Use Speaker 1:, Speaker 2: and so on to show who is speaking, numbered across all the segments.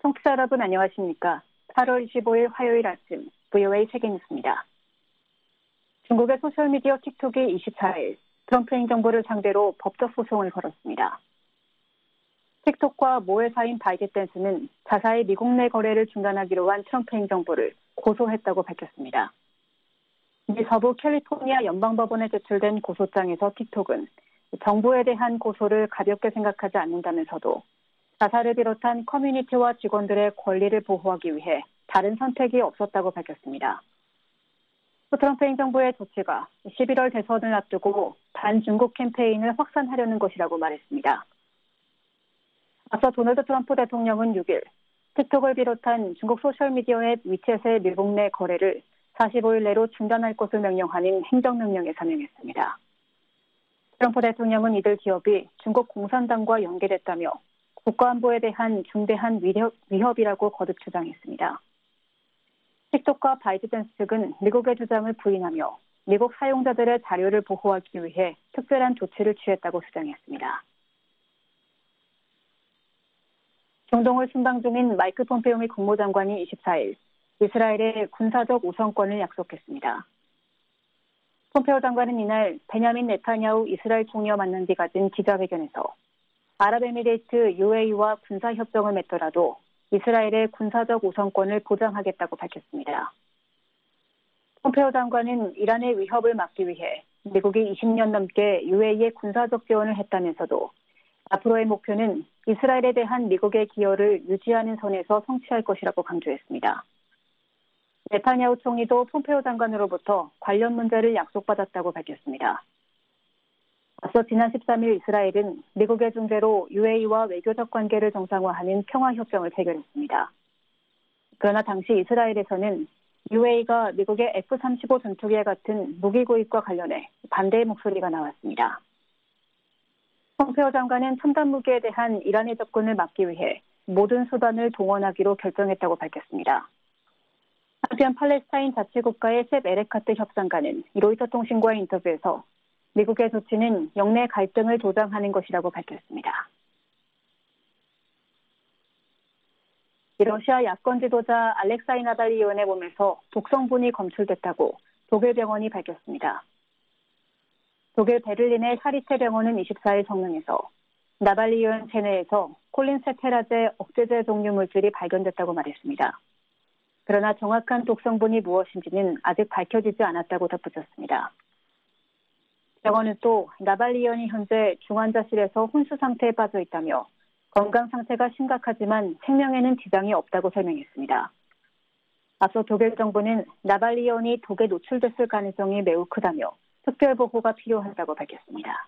Speaker 1: 청취자 여러분 안녕하십니까? 8월 25일 화요일 아침 VOA 세계뉴스입니다. 중국의 소셜미디어 틱톡이 24일 트럼프 행정부를 상대로 법적 소송을 걸었습니다. 틱톡과 모 회사인 바이트댄스는 자사의 미국 내 거래를 중단하기로 한 트럼프 행정부를 고소했다고 밝혔습니다. 미 서부 캘리포니아 연방법원에 제출된 고소장에서 틱톡은 정부에 대한 고소를 가볍게 생각하지 않는다면서도 자사를 비롯한 커뮤니티와 직원들의 권리를 보호하기 위해 다른 선택이 없었다고 밝혔습니다. 트럼프 행정부의 조치가 11월 대선을 앞두고 반중국 캠페인을 확산하려는 것이라고 말했습니다. 앞서 도널드 트럼프 대통령은 6일 틱톡을 비롯한 중국 소셜미디어 앱 위챗의 미국 내 거래를 45일 내로 중단할 것을 명령하는 행정명령에 사명했습니다. 트럼프 대통령은 이들 기업이 중국 공산당과 연계됐다며 국가안보에 대한 중대한 위협이라고 거듭 주장했습니다. 틱톡과 바이트댄스 측은 미국의 주장을 부인하며 미국 사용자들의 자료를 보호하기 위해 특별한 조치를 취했다고 주장했습니다. 중동을 순방 중인 마이크 폼페오 미 국무장관이 24일 이스라엘의 군사적 우선권을 약속했습니다. 폼페오 장관은 이날 베냐민 네타냐후 이스라엘 총리와 만난 뒤 가진 기자회견에서 아랍에미레이트 UAE와 군사협정을 맺더라도 이스라엘의 군사적 우선권을 보장하겠다고 밝혔습니다. 폼페오 장관은 이란의 위협을 막기 위해 미국이 20년 넘게 UAE에 군사적 지원을 했다면서도 앞으로의 목표는 이스라엘에 대한 미국의 기여를 유지하는 선에서 성취할 것이라고 강조했습니다. 네타냐후 총리도 폼페오 장관으로부터 관련 문제를 약속받았다고 밝혔습니다. 앞서 지난 13일 이스라엘은 미국의 중재로 UAE와 외교적 관계를 정상화하는 평화협정을 체결했습니다. 그러나 당시 이스라엘에서는 UAE가 미국의 F-35 전투기와 같은 무기 구입과 관련해 반대의 목소리가 나왔습니다. 폼페오 장관은 첨단 무기에 대한 이란의 접근을 막기 위해 모든 수단을 동원하기로 결정했다고 밝혔습니다. 한편 팔레스타인 자치국가의 셉 에레카트 협상가는 로이터 통신과의 인터뷰에서 미국의 조치는 영내 갈등을 조장하는 것이라고 밝혔습니다. 러시아 야권 지도자 알렉사이 나발리 의원의 몸에서 독성분이 검출됐다고 독일 병원이 밝혔습니다. 독일 베를린의 샤리테 병원은 24일 성명에서 나발리 의원 체내에서 콜린세테라제 억제제 종류 물질이 발견됐다고 말했습니다. 그러나 정확한 독성분이 무엇인지는 아직 밝혀지지 않았다고 덧붙였습니다. 병원은 또 나발리 의원이 현재 중환자실에서 혼수 상태에 빠져 있다며 건강 상태가 심각하지만 생명에는 지장이 없다고 설명했습니다. 앞서 독일 정부는 나발리 의원이 독에 노출됐을 가능성이 매우 크다며 특별 보호가 필요하다고 밝혔습니다.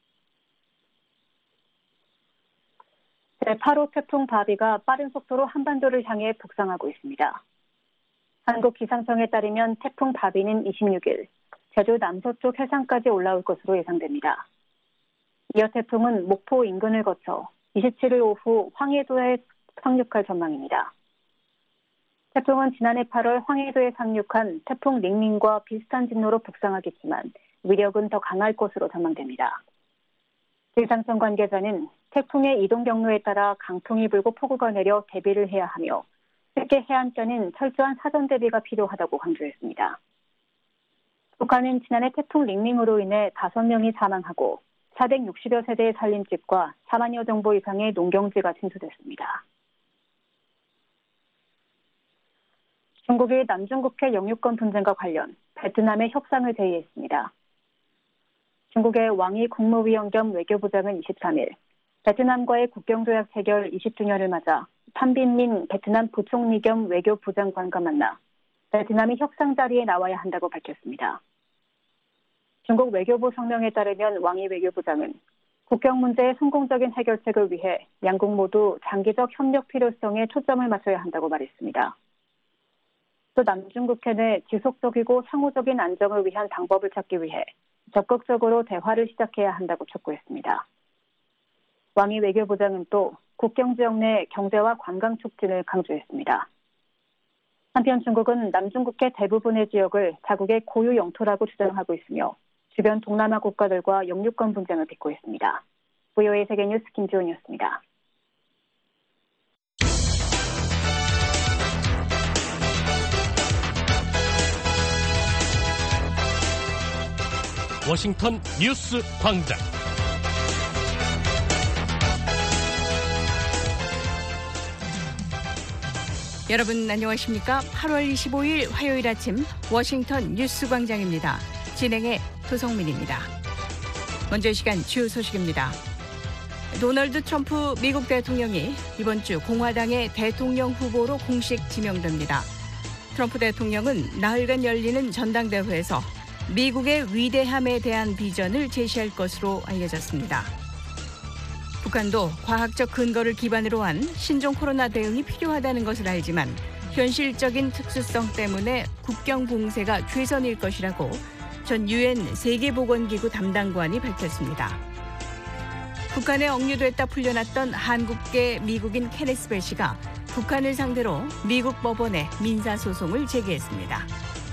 Speaker 1: 제8호 태풍 바비가 빠른 속도로 한반도를 향해 북상하고 있습니다. 한국 기상청에 따르면 태풍 바비는 26일 제주 남서쪽 해상까지 올라올 것으로 예상됩니다. 이어 태풍은 목포 인근을 거쳐 27일 오후 황해도에 상륙할 전망입니다. 태풍은 지난해 8월 황해도에 상륙한 태풍 링링과 비슷한 진로로 북상하겠지만 위력은 더 강할 것으로 전망됩니다. 기상청 관계자는 태풍의 이동 경로에 따라 강풍이 불고 폭우가 내려 대비를 해야 하며 특히 해안가는 철저한 사전 대비가 필요하다고 강조했습니다. 북한은 지난해 태풍 링링으로 인해 5명이 사망하고 460여 세대의 살림집과 4만여 정보 이상의 농경지가 침수됐습니다. 중국이 남중국해 영유권 분쟁과 관련 베트남의 협상을 제의했습니다. 중국의 왕이 국무위원 겸 외교부장은 23일 베트남과의 국경조약 체결 20주년을 맞아 판빈민 베트남 부총리 겸 외교부장관과 만나 베트남이 협상 자리에 나와야 한다고 밝혔습니다. 중국 외교부 성명에 따르면 왕이 외교부장은 국경 문제의 성공적인 해결책을 위해 양국 모두 장기적 협력 필요성에 초점을 맞춰야 한다고 말했습니다. 또 남중국해 내 지속적이고 상호적인 안정을 위한 방법을 찾기 위해 적극적으로 대화를 시작해야 한다고 촉구했습니다. 왕이 외교부장은 또 국경 지역 내 경제와 관광 촉진을 강조했습니다. 한편 중국은 남중국해 대부분의 지역을 자국의 고유 영토라고 주장하고 있으며 주변 동남아 국가들과 영유권 분쟁을 빚고 있습니다. VOA 세계뉴스 김지훈이었습니다.
Speaker 2: 워싱턴 뉴스 광장.
Speaker 3: 여러분 안녕하십니까? 8월 25일 화요일 아침 워싱턴 뉴스 광장입니다. 진행의 도성민입니다. 먼저 이 시간 주요 소식입니다. 도널드 트럼프 미국 대통령이 이번 주 공화당의 대통령 후보로 공식 지명됩니다. 트럼프 대통령은 나흘간 열리는 전당대회에서 미국의 위대함에 대한 비전을 제시할 것으로 알려졌습니다. 북한도 과학적 근거를 기반으로 한 신종 코로나 대응이 필요하다는 것을 알지만 현실적인 특수성 때문에 국경 봉쇄가 최선일 것이라고 전 유엔 세계보건기구 담당관이 밝혔습니다. 북한에 억류됐다 풀려났던 한국계 미국인 케네스 벨 씨가 북한을 상대로 미국 법원에 민사소송을 제기했습니다.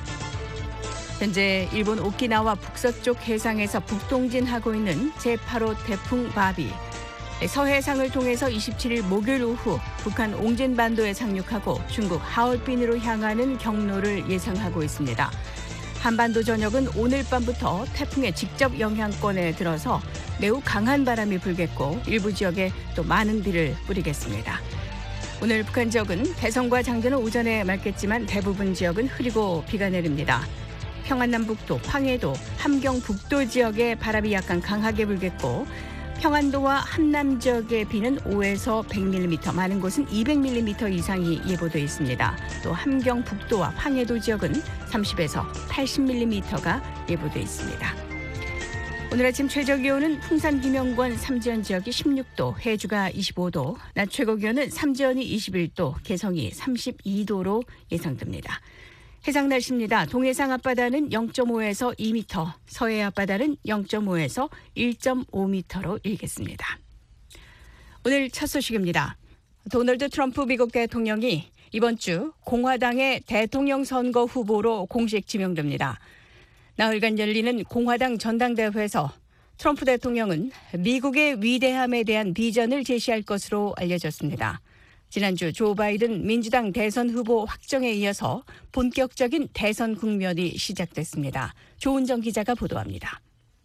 Speaker 3: 현재 일본 오키나와 북서쪽 해상에서 북동진하고 있는 제8호 태풍 바비. 서해상을 통해서 27일 목요일 오후 북한 옹진반도에 상륙하고 중국 하얼빈으로 향하는 경로를 예상하고 있습니다. 한반도 전역은 오늘 밤부터 태풍의 직접 영향권에 들어서 매우 강한 바람이 불겠고 일부 지역에 또 많은 비를 뿌리겠습니다. 오늘 북한 지역은 대성과 장전은 오전에 맑겠지만 대부분 지역은 흐리고 비가 내립니다. 평안남북도, 황해도, 함경북도 지역에 바람이 약간 강하게 불겠고 평안도와 함남 지역의 비는 5에서 100mm, 많은 곳은 200mm 이상이 예보돼 있습니다. 또 함경북도와 황해도 지역은 30에서 80mm가 예보돼 있습니다. 오늘 아침 최저기온은 풍산 김영권 삼지연 지역이 16도, 해주가 25도, 낮 최고기온은 삼지연이 21도, 개성이 32도로 예상됩니다. 해상 날씨입니다. 동해상 앞바다는 0.5에서 2m, 서해 앞바다는 0.5에서 1.5m로 일겠습니다. 오늘 첫 소식입니다. 도널드 트럼프 미국 대통령이 이번 주 공화당의 대통령 선거 후보로 공식 지명됩니다. 나흘간 열리는 공화당 전당대회에서 트럼프 대통령은 미국의 위대함에 대한 비전을 제시할 것으로 알려졌습니다. 지난주 조 바이든 민주당 대선 후보 확정에 이어서 본격적인 대선 국면이 시작됐습니다. 조은정 기자가 보도합니다.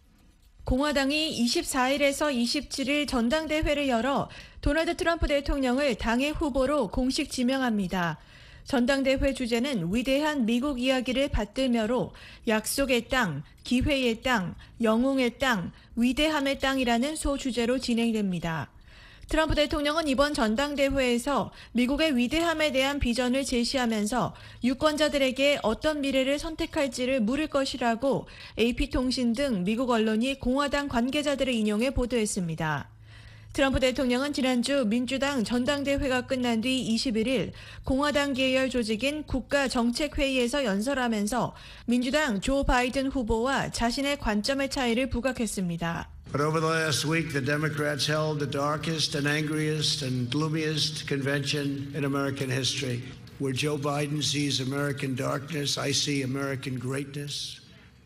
Speaker 4: 공화당이 24일에서 27일 전당대회를 열어 도널드 트럼프 대통령을 당의 후보로 공식 지명합니다. 전당대회 주제는 위대한 미국 이야기를 받들며로 약속의 땅, 기회의 땅, 영웅의 땅, 위대함의 땅이라는 소주제로 진행됩니다. 트럼프 대통령은 이번 전당대회에서 미국의 위대함에 대한 비전을 제시하면서 유권자들에게 어떤 미래를 선택할지를 물을 것이라고 AP통신 등 미국 언론이 공화당 관계자들을 인용해 보도했습니다. 트럼프 대통령은 지난주 민주당 전당대회가 끝난 뒤 21일 공화당 계열 조직인 국가정책회의에서 연설하면서 민주당 조 바이든 후보와 자신의 관점의 차이를 부각했습니다.
Speaker 5: But over the last week, the Democrats held the darkest and angriest and gloomiest convention in American history. Where Joe Biden sees American darkness, I see American greatness.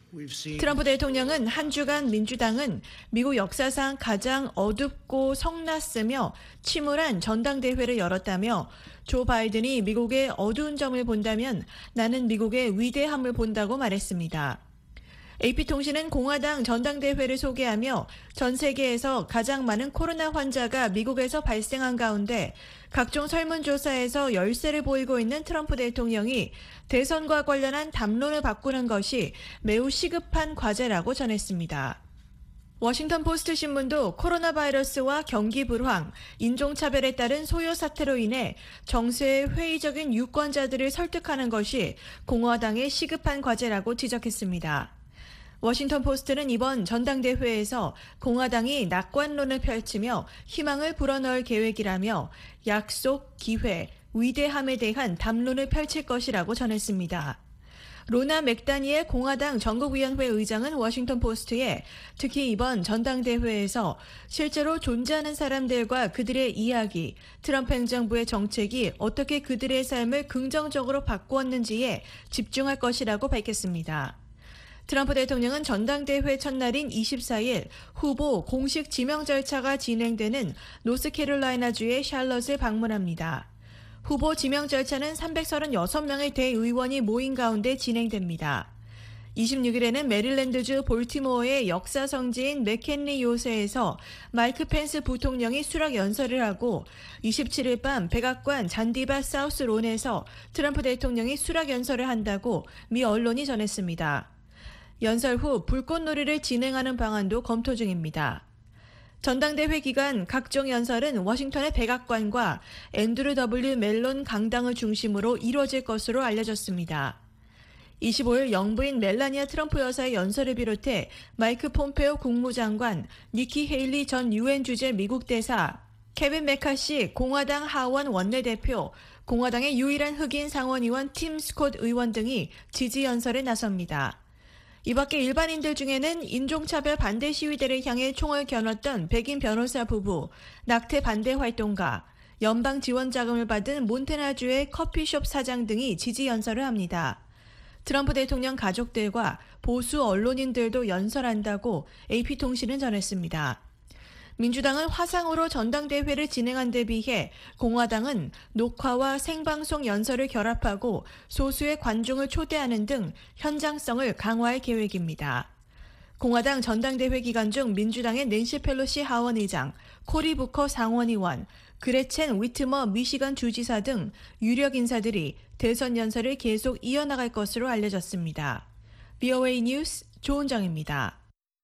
Speaker 4: 트럼프 대통령은 한 주간 민주당은 미국 역사상 가장 어둡고 성났으며 침울한 전당대회를 열었다며 조 바이든이 미국의 어두운 점을 본다면 나는 미국의 위대함을 본다고 말했습니다. AP통신은 공화당 전당대회를 소개하며 전 세계에서 가장 많은 코로나 환자가 미국에서 발생한 가운데 각종 설문조사에서 열세를 보이고 있는 트럼프 대통령이 대선과 관련한 담론을 바꾸는 것이 매우 시급한 과제라고 전했습니다. 워싱턴 포스트 신문도 코로나 바이러스와 경기 불황, 인종차별에 따른 소요 사태로 인해 정세의 회의적인 유권자들을 설득하는 것이 공화당의 시급한 과제라고 지적했습니다. 워싱턴 포스트는 이번 전당대회에서 공화당이 낙관론을 펼치며 희망을 불어넣을 계획이라며 약속, 기회, 위대함에 대한 담론을 펼칠 것이라고 전했습니다. 로나 맥다니엘 공화당 전국위원회 의장은 워싱턴 포스트에 특히 이번 전당대회에서 실제로 존재하는 사람들과 그들의 이야기, 트럼프 행정부의 정책이 어떻게 그들의 삶을 긍정적으로 바꾸었는지에 집중할 것이라고 밝혔습니다. 트럼프 대통령은 전당대회 첫날인 24일 후보 공식 지명 절차가 진행되는 노스캐롤라이나주의 샬럿을 방문합니다. 후보 지명 절차는 336명의 대의원이 모인 가운데 진행됩니다. 26일에는 메릴랜드주 볼티모어의 역사 성지인 맥켄리 요새에서 마이크 펜스 부통령이 수락 연설을 하고 27일 밤 백악관 잔디바 사우스론에서 트럼프 대통령이 수락 연설을 한다고 미 언론이 전했습니다. 연설 후 불꽃놀이를 진행하는 방안도 검토 중입니다. 전당대회 기간 각종 연설은 워싱턴의 백악관과 앤드루 W. 멜론 강당을 중심으로 이뤄질 것으로 알려졌습니다. 25일 영부인 멜라니아 트럼프 여사의 연설을 비롯해 마이크 폼페오 국무장관, 니키 헤일리 전 유엔 주재 미국 대사, 케빈 메카시 공화당 하원 원내대표, 공화당의 유일한 흑인 상원의원 팀 스콧 의원 등이 지지 연설에 나섭니다. 이 밖에 일반인들 중에는 인종차별 반대 시위대를 향해 총을 겨눴던 백인 변호사 부부, 낙태 반대 활동가, 연방 지원 자금을 받은 몬테나주의 커피숍 사장 등이 지지 연설을 합니다. 트럼프 대통령 가족들과 보수 언론인들도 연설한다고 AP통신은 전했습니다. 민주당은 화상으로 전당대회를 진행한 데 비해 공화당은 녹화와 생방송 연설을 결합하고 소수의 관중을 초대하는 등 현장성을 강화할 계획입니다. 공화당 전당대회 기간 중 민주당의 낸시 펠로시 하원의장, 코리 부커 상원의원, 그레첸 위트머 미시간 주지사 등 유력 인사들이 대선 연설을 계속 이어나갈 것으로 알려졌습니다. VOA 뉴스 조은정입니다.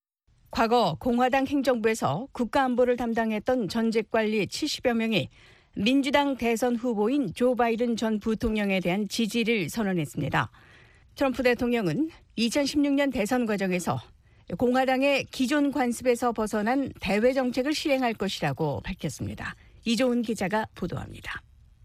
Speaker 3: 과거 공화당 행정부에서 국가안보를 담당했던 전직관리 70여 명이 민주당 대선 후보인 조 바이든 전 부통령에 대한 지지를 선언했습니다. 트럼프 대통령은 2016년 대선 과정에서 공화당의 기존 관습에서 벗어난 대외 정책을 실행할 것이라고 밝혔습니다. 이조은 기자가 보도합니다.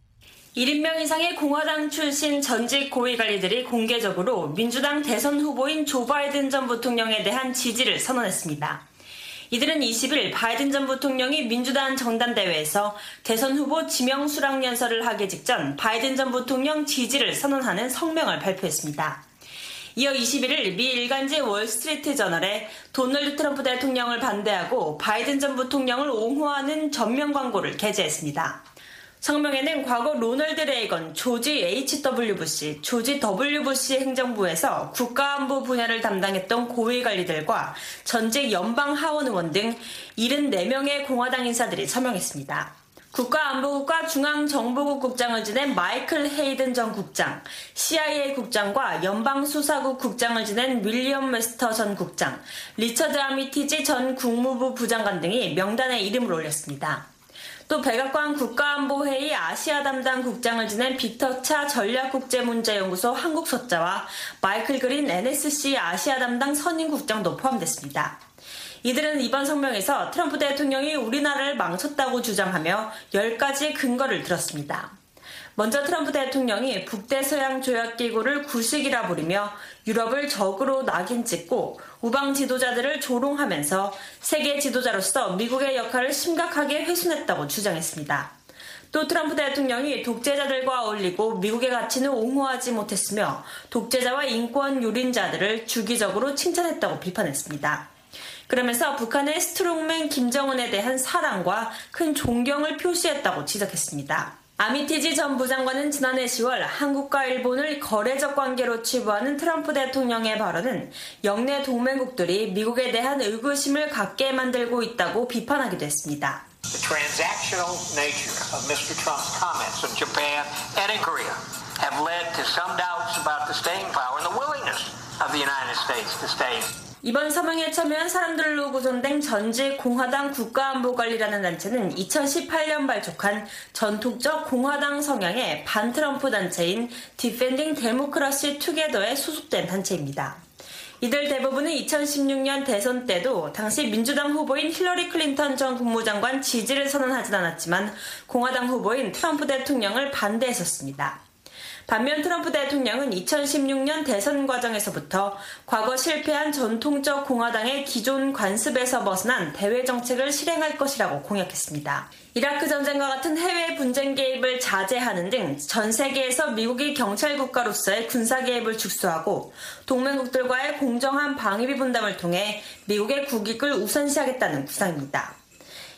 Speaker 6: 1인명 이상의 공화당 출신 전직 고위관리들이 공개적으로 민주당 대선 후보인 조 바이든 전 부통령에 대한 지지를 선언했습니다. 이들은 20일 바이든 전 부통령이 민주당 정당대회에서 대선 후보 지명 수락 연설을 하기 직전 바이든 전 부통령 지지를 선언하는 성명을 발표했습니다. 이어 21일 미 일간지 월스트리트 저널에 도널드 트럼프 대통령을 반대하고 바이든 전 부통령을 옹호하는 전면 광고를 게재했습니다. 성명에는 과거 로널드 레이건, 조지 H.W. 부시, 조지 W. 부시 행정부에서 국가안보 분야를 담당했던 고위관리들과 전직 연방 하원 의원 등 74명의 공화당 인사들이 서명했습니다. 국가안보국과 중앙정보국 국장을 지낸 마이클 헤이든 전 국장, CIA 국장과 연방수사국 국장을 지낸 윌리엄 웨스터 전 국장, 리처드 아미티지 전 국무부 부장관 등이 명단에 이름을 올렸습니다. 또 백악관 국가안보회의 아시아 담당 국장을 지낸 빅터 차 전략국제문제연구소 한국서자와 마이클 그린 NSC 아시아 담당 선임국장도 포함됐습니다. 이들은 이번 성명에서 트럼프 대통령이 우리나라를 망쳤다고 주장하며 10가지 근거를 들었습니다. 먼저 트럼프 대통령이 북대서양 조약기구를 구식이라 부르며 유럽을 적으로 낙인 찍고 우방 지도자들을 조롱하면서 세계 지도자로서 미국의 역할을 심각하게 훼손했다고 주장했습니다. 또 트럼프 대통령이 독재자들과 어울리고 미국의 가치는 옹호하지 못했으며 독재자와 인권 유린자들을 주기적으로 칭찬했다고 비판했습니다. 그러면서 북한의 스트롱맨 김정은에 대한 사랑과 큰 존경을 표시했다고 지적했습니다. 아미티지 전 부장관은 지난해 10월 한국과 일본을 거래적 관계로 치부하는 트럼프 대통령의 발언은 영내 동맹국들이 미국에 대한 의구심을 갖게 만들고 있다고 비판하기도 했습니다.
Speaker 7: The transactional nature of Mr. Trump's comments on Japan and in Korea have led to some doubts about the staying power and the willingness of the United States to stay.
Speaker 6: 이번 서명에 참여한 사람들로 구성된 전직 공화당 국가안보관리라는 단체는 2018년 발족한 전통적 공화당 성향의 반트럼프 단체인 Defending Democracy Together에 소속된 단체입니다. 이들 대부분은 2016년 대선 때도 당시 민주당 후보인 힐러리 클린턴 전 국무장관 지지를 선언하진 않았지만 공화당 후보인 트럼프 대통령을 반대했었습니다. 반면 트럼프 대통령은 2016년 대선 과정에서부터 과거 실패한 전통적 공화당의 기존 관습에서 벗어난 대외 정책을 실행할 것이라고 공약했습니다. 이라크 전쟁과 같은 해외 분쟁 개입을 자제하는 등 전 세계에서 미국이 경찰 국가로서의 군사 개입을 축소하고 동맹국들과의 공정한 방위비 분담을 통해 미국의 국익을 우선시하겠다는 구상입니다.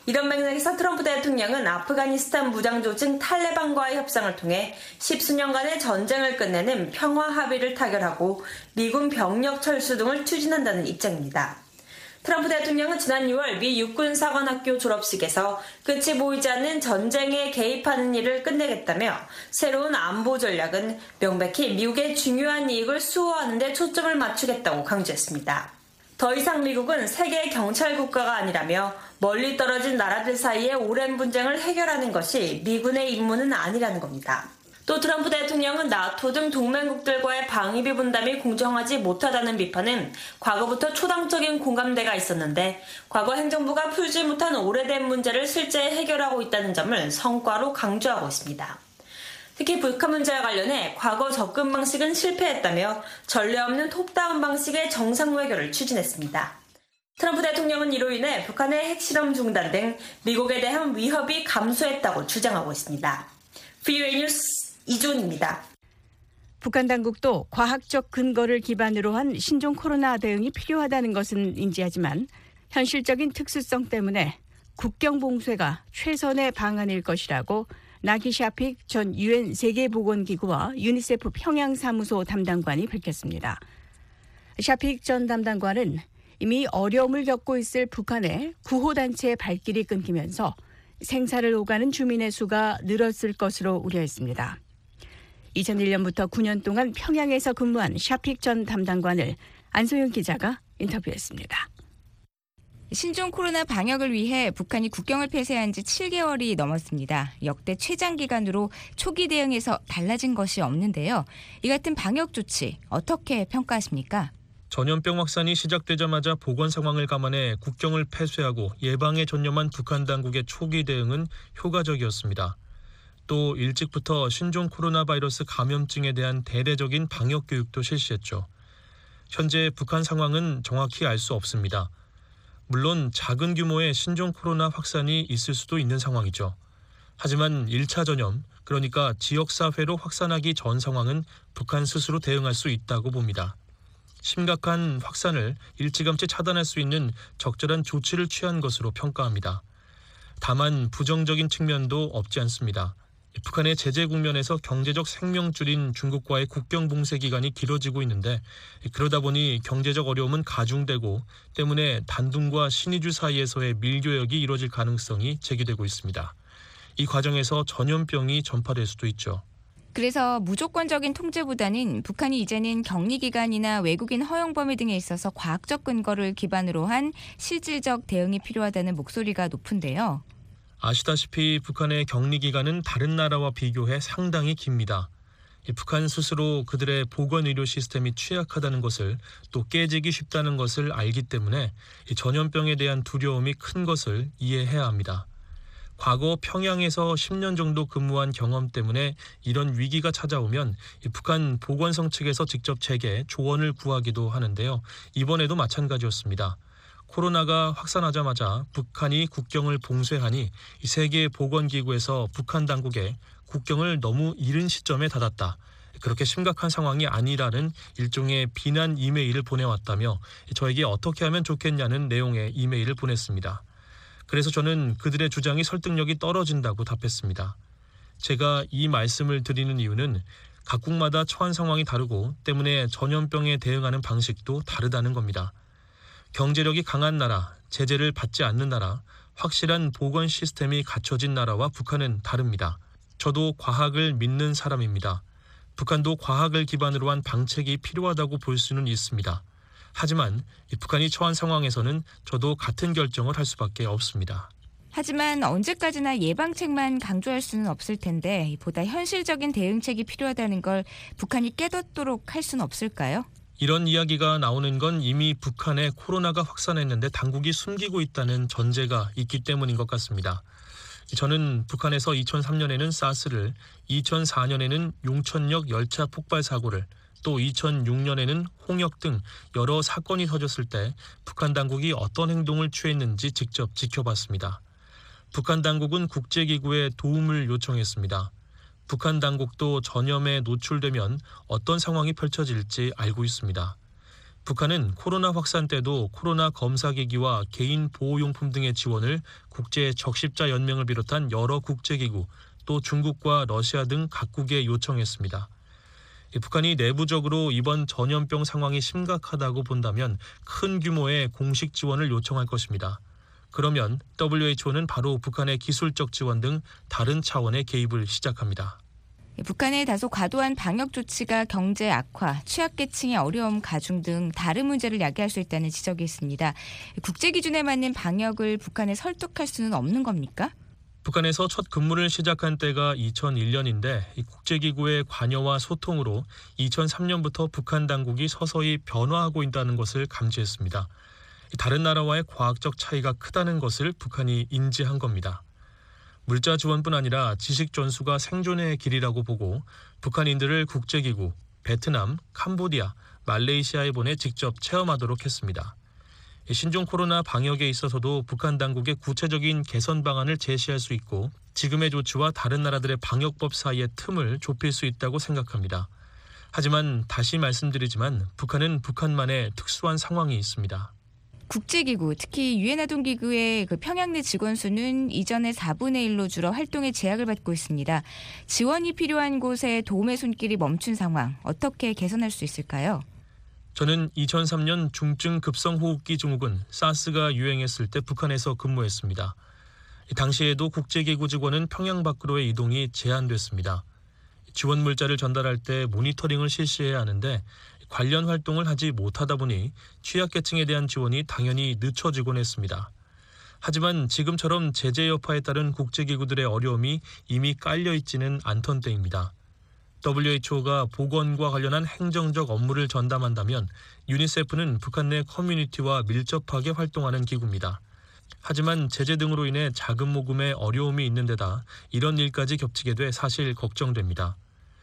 Speaker 6: 이런 맥락에서 트럼프 대통령은 아프가니스탄 무장조직 탈레반과의 협상을 통해 10수년간의 전쟁을 끝내는 평화 합의를 타결하고 미군 병력 철수 등을 추진한다는 입장입니다. 트럼프 대통령은 지난 6월 미 육군사관학교 졸업식에서 끝이 보이지 않는 전쟁에 개입하는 일을 끝내겠다며 새로운 안보 전략은 명백히 미국의 중요한 이익을 수호하는 데 초점을 맞추겠다고 강조했습니다. 더 이상 미국은 세계 경찰 국가가 아니라며 멀리 떨어진 나라들 사이의 오랜 분쟁을 해결하는 것이 미군의 임무는 아니라는 겁니다. 또 트럼프 대통령은 나토 등 동맹국들과의 방위비 분담이 공정하지 못하다는 비판은 과거부터 초당적인 공감대가 있었는데 과거 행정부가 풀지 못한 오래된 문제를 실제 해결하고 있다는 점을 성과로 강조하고 있습니다. 특히 북한 문제와 관련해 과거 접근 방식은 실패했다며 전례 없는 톱다운 방식의 정상 외교를 추진했습니다. 트럼프 대통령은 이로 인해 북한의 핵실험 중단 등 미국에 대한 위협이 감소했다고 주장하고 있습니다. VOA 뉴스 이준입니다.
Speaker 3: 북한 당국도 과학적 근거를 기반으로 한 신종 코로나 대응이 필요하다는 것은 인지하지만 현실적인 특수성 때문에 국경 봉쇄가 최선의 방안일 것이라고 나기 샤픽 전 UN 세계보건기구와 유니세프 평양사무소 담당관이 밝혔습니다. 샤픽 전 담당관은 이미 어려움을 겪고 있을 북한의 구호단체의 발길이 끊기면서 생사를 오가는 주민의 수가 늘었을 것으로 우려했습니다. 2001년부터 9년 동안 평양에서 근무한 샤픽 전 담당관을 안소영 기자가 인터뷰했습니다.
Speaker 8: 신종 코로나 방역을 위해 북한이 국경을 폐쇄한 지 7개월이 넘었습니다. 역대 최장기간으로 초기 대응에서 달라진 것이 없는데요. 이 같은 방역 조치 어떻게 평가하십니까?
Speaker 9: 전염병 확산이 시작되자마자 보건 상황을 감안해 국경을 폐쇄하고 예방에 전념한 북한 당국의 초기 대응은 효과적이었습니다. 또 일찍부터 신종 코로나 바이러스 감염증에 대한 대대적인 방역 교육도 실시했죠. 현재 북한 상황은 정확히 알 수 없습니다. 물론 작은 규모의 신종 코로나 확산이 있을 수도 있는 상황이죠. 하지만 1차 전염, 그러니까 지역사회로 확산하기 전 상황은 북한 스스로 대응할 수 있다고 봅니다. 심각한 확산을 일찌감치 차단할 수 있는 적절한 조치를 취한 것으로 평가합니다. 다만 부정적인 측면도 없지 않습니다. 북한의 제재 국면에서 경제적 생명줄인 중국과의 국경 봉쇄 기간이 길어지고 있는데 그러다 보니 경제적 어려움은 가중되고 때문에 단둥과 신의주 사이에서의 밀교역이 이루어질 가능성이 제기되고 있습니다. 이 과정에서 전염병이 전파될 수도 있죠.
Speaker 8: 그래서 무조건적인 통제보다는 북한이 이제는 격리기간이나 외국인 허용 범위 등에 있어서 과학적 근거를 기반으로 한 실질적 대응이 필요하다는 목소리가 높은데요.
Speaker 9: 아시다시피 북한의 격리기간은 다른 나라와 비교해 상당히 깁니다. 북한 스스로 그들의 보건의료 시스템이 취약하다는 것을 또 깨지기 쉽다는 것을 알기 때문에 전염병에 대한 두려움이 큰 것을 이해해야 합니다. 과거 평양에서 10년 정도 근무한 경험 때문에 이런 위기가 찾아오면 북한 보건성 측에서 직접 제게 조언을 구하기도 하는데요. 이번에도 마찬가지였습니다. 코로나가 확산하자마자 북한이 국경을 봉쇄하니 세계보건기구에서 북한 당국에 국경을 너무 이른 시점에 닫았다. 그렇게 심각한 상황이 아니라는 일종의 비난 이메일을 보내왔다며 저에게 어떻게 하면 좋겠냐는 내용의 이메일을 보냈습니다. 그래서 저는 그들의 주장이 설득력이 떨어진다고 답했습니다. 제가 이 말씀을 드리는 이유는 각국마다 처한 상황이 다르고 때문에 전염병에 대응하는 방식도 다르다는 겁니다. 경제력이 강한 나라, 제재를 받지 않는 나라, 확실한 보건 시스템이 갖춰진 나라와 북한은 다릅니다. 저도 과학을 믿는 사람입니다. 북한도 과학을 기반으로 한 방책이 필요하다고 볼 수는 있습니다. 하지만 북한이 처한 상황에서는 저도 같은 결정을 할 수밖에 없습니다.
Speaker 8: 하지만 언제까지나 예방책만 강조할 수는 없을 텐데 보다 현실적인 대응책이 필요하다는 걸 북한이 깨닫도록 할 수는 없을까요?
Speaker 9: 이런 이야기가 나오는 건 이미 북한에 코로나가 확산했는데 당국이 숨기고 있다는 전제가 있기 때문인 것 같습니다. 저는 북한에서 2003년에는 사스를, 2004년에는 용천역 열차 폭발 사고를, 또 2006년에는 홍역 등 여러 사건이 터졌을 때 북한 당국이 어떤 행동을 취했는지 직접 지켜봤습니다. 북한 당국은 국제기구에 도움을 요청했습니다. 북한 당국도 전염에 노출되면 어떤 상황이 펼쳐질지 알고 있습니다. 북한은 코로나 확산 때도 코로나 검사기기와 개인 보호용품 등의 지원을 국제 적십자 연맹을 비롯한 여러 국제기구, 또 중국과 러시아 등 각국에 요청했습니다. 북한이 내부적으로 이번 전염병 상황이 심각하다고 본다면 큰 규모의 공식 지원을 요청할 것입니다. 그러면 WHO는 바로 북한의 기술적 지원 등 다른 차원의 개입을 시작합니다.
Speaker 8: 북한의 다소 과도한 방역 조치가 경제 악화, 취약계층의 어려움 가중 등 다른 문제를 야기할 수 있다는 지적이 있습니다. 국제 기준에 맞는 방역을 북한에 설득할 수는 없는 겁니까?
Speaker 9: 북한에서 첫 근무를 시작한 때가 2001년인데 국제기구의 관여와 소통으로 2003년부터 북한 당국이 서서히 변화하고 있다는 것을 감지했습니다. 다른 나라와의 과학적 차이가 크다는 것을 북한이 인지한 겁니다. 물자 지원뿐 아니라 지식 전수가 생존의 길이라고 보고 북한인들을 국제기구, 베트남, 캄보디아, 말레이시아에 보내 직접 체험하도록 했습니다. 신종 코로나 방역에 있어서도 북한 당국의 구체적인 개선 방안을 제시할 수 있고 지금의 조치와 다른 나라들의 방역법 사이의 틈을 좁힐 수 있다고 생각합니다. 하지만 다시 말씀드리지만 북한은 북한만의 특수한 상황이 있습니다.
Speaker 8: 국제기구, 특히 유엔 아동기구의 평양 내 직원 수는 이전의 4분의 1로 줄어 활동에 제약을 받고 있습니다. 지원이 필요한 곳에 도움의 손길이 멈춘 상황, 어떻게 개선할 수 있을까요?
Speaker 9: 저는 2003년 중증 급성호흡기 증후군 사스가 유행했을 때 북한에서 근무했습니다. 당시에도 국제기구 직원은 평양 밖으로의 이동이 제한됐습니다. 지원 물자를 전달할 때 모니터링을 실시해야 하는데 관련 활동을 하지 못하다 보니 취약계층에 대한 지원이 당연히 늦춰지곤 했습니다. 하지만 지금처럼 제재 여파에 따른 국제기구들의 어려움이 이미 깔려있지는 않던 때입니다. WHO가 보건과 관련한 행정적 업무를 전담한다면 유니세프는 북한 내 커뮤니티와 밀접하게 활동하는 기구입니다. 하지만 제재 등으로 인해 자금 모금에 어려움이 있는 데다 이런 일까지 겹치게 돼 사실 걱정됩니다.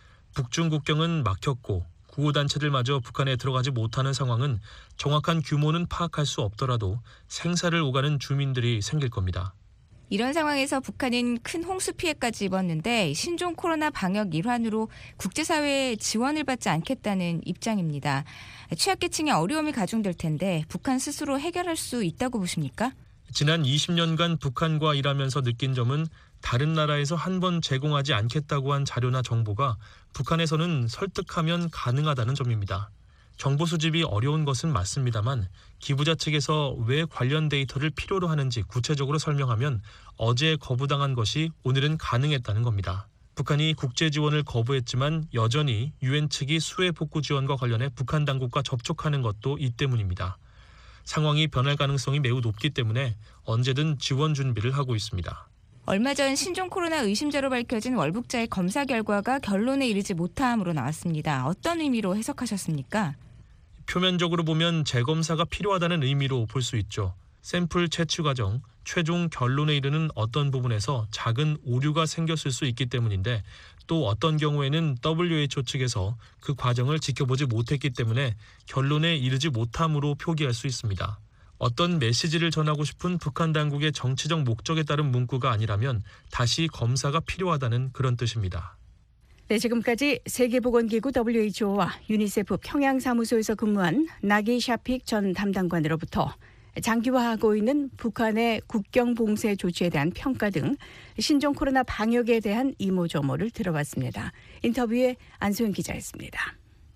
Speaker 9: 북중 국경은 막혔고 구호단체들마저 북한에 들어가지 못하는 상황은 정확한 규모는 파악할 수 없더라도 생사를 오가는 주민들이 생길 겁니다.
Speaker 8: 이런 상황에서 북한은 큰 홍수 피해까지 입었는데 신종 코로나 방역 일환으로 국제사회의 지원을 받지 않겠다는 입장입니다. 취약계층의 어려움이 가중될 텐데 북한 스스로 해결할 수 있다고 보십니까?
Speaker 9: 지난 20년간 북한과 일하면서 느낀 점은 다른 나라에서 한 번 제공하지 않겠다고 한 자료나 정보가 북한에서는 설득하면 가능하다는 점입니다. 정보 수집이 어려운 것은 맞습니다만 기부자 측에서 왜 관련 데이터를 필요로 하는지 구체적으로 설명하면 어제 거부당한 것이 오늘은 가능했다는 겁니다. 북한이 국제 지원을 거부했지만 여전히 유엔 측이 수해 복구 지원과 관련해 북한 당국과 접촉하는 것도 이 때문입니다. 상황이 변할 가능성이 매우 높기 때문에 언제든 지원 준비를 하고 있습니다.
Speaker 8: 얼마 전 신종 코로나 의심자로 밝혀진 월북자의 검사 결과가 결론에 이르지 못함으로 나왔습니다. 어떤 의미로 해석하셨습니까?
Speaker 9: 표면적으로 보면 재검사가 필요하다는 의미로 볼 수 있죠. 샘플 채취 과정, 최종 결론에 이르는 어떤 부분에서 작은 오류가 생겼을 수 있기 때문인데 또 어떤 경우에는 WHO 측에서 그 과정을 지켜보지 못했기 때문에 결론에 이르지 못함으로 표기할 수 있습니다. 어떤 메시지를 전하고 싶은 북한 당국의 정치적 목적에 따른 문구가 아니라면 다시 검사가 필요하다는 그런 뜻입니다.
Speaker 3: 네, 지금까지 세계보건기구 WHO와 유니세프 평양사무소에서 근무한 나기 샤픽 전 담당관으로부터 장기화하고 있는 북한의 국경 봉쇄 조치에 대한 평가 등 신종 코로나 방역에 대한 이모저모를 들어봤습니다. 인터뷰에 안소영 기자였습니다.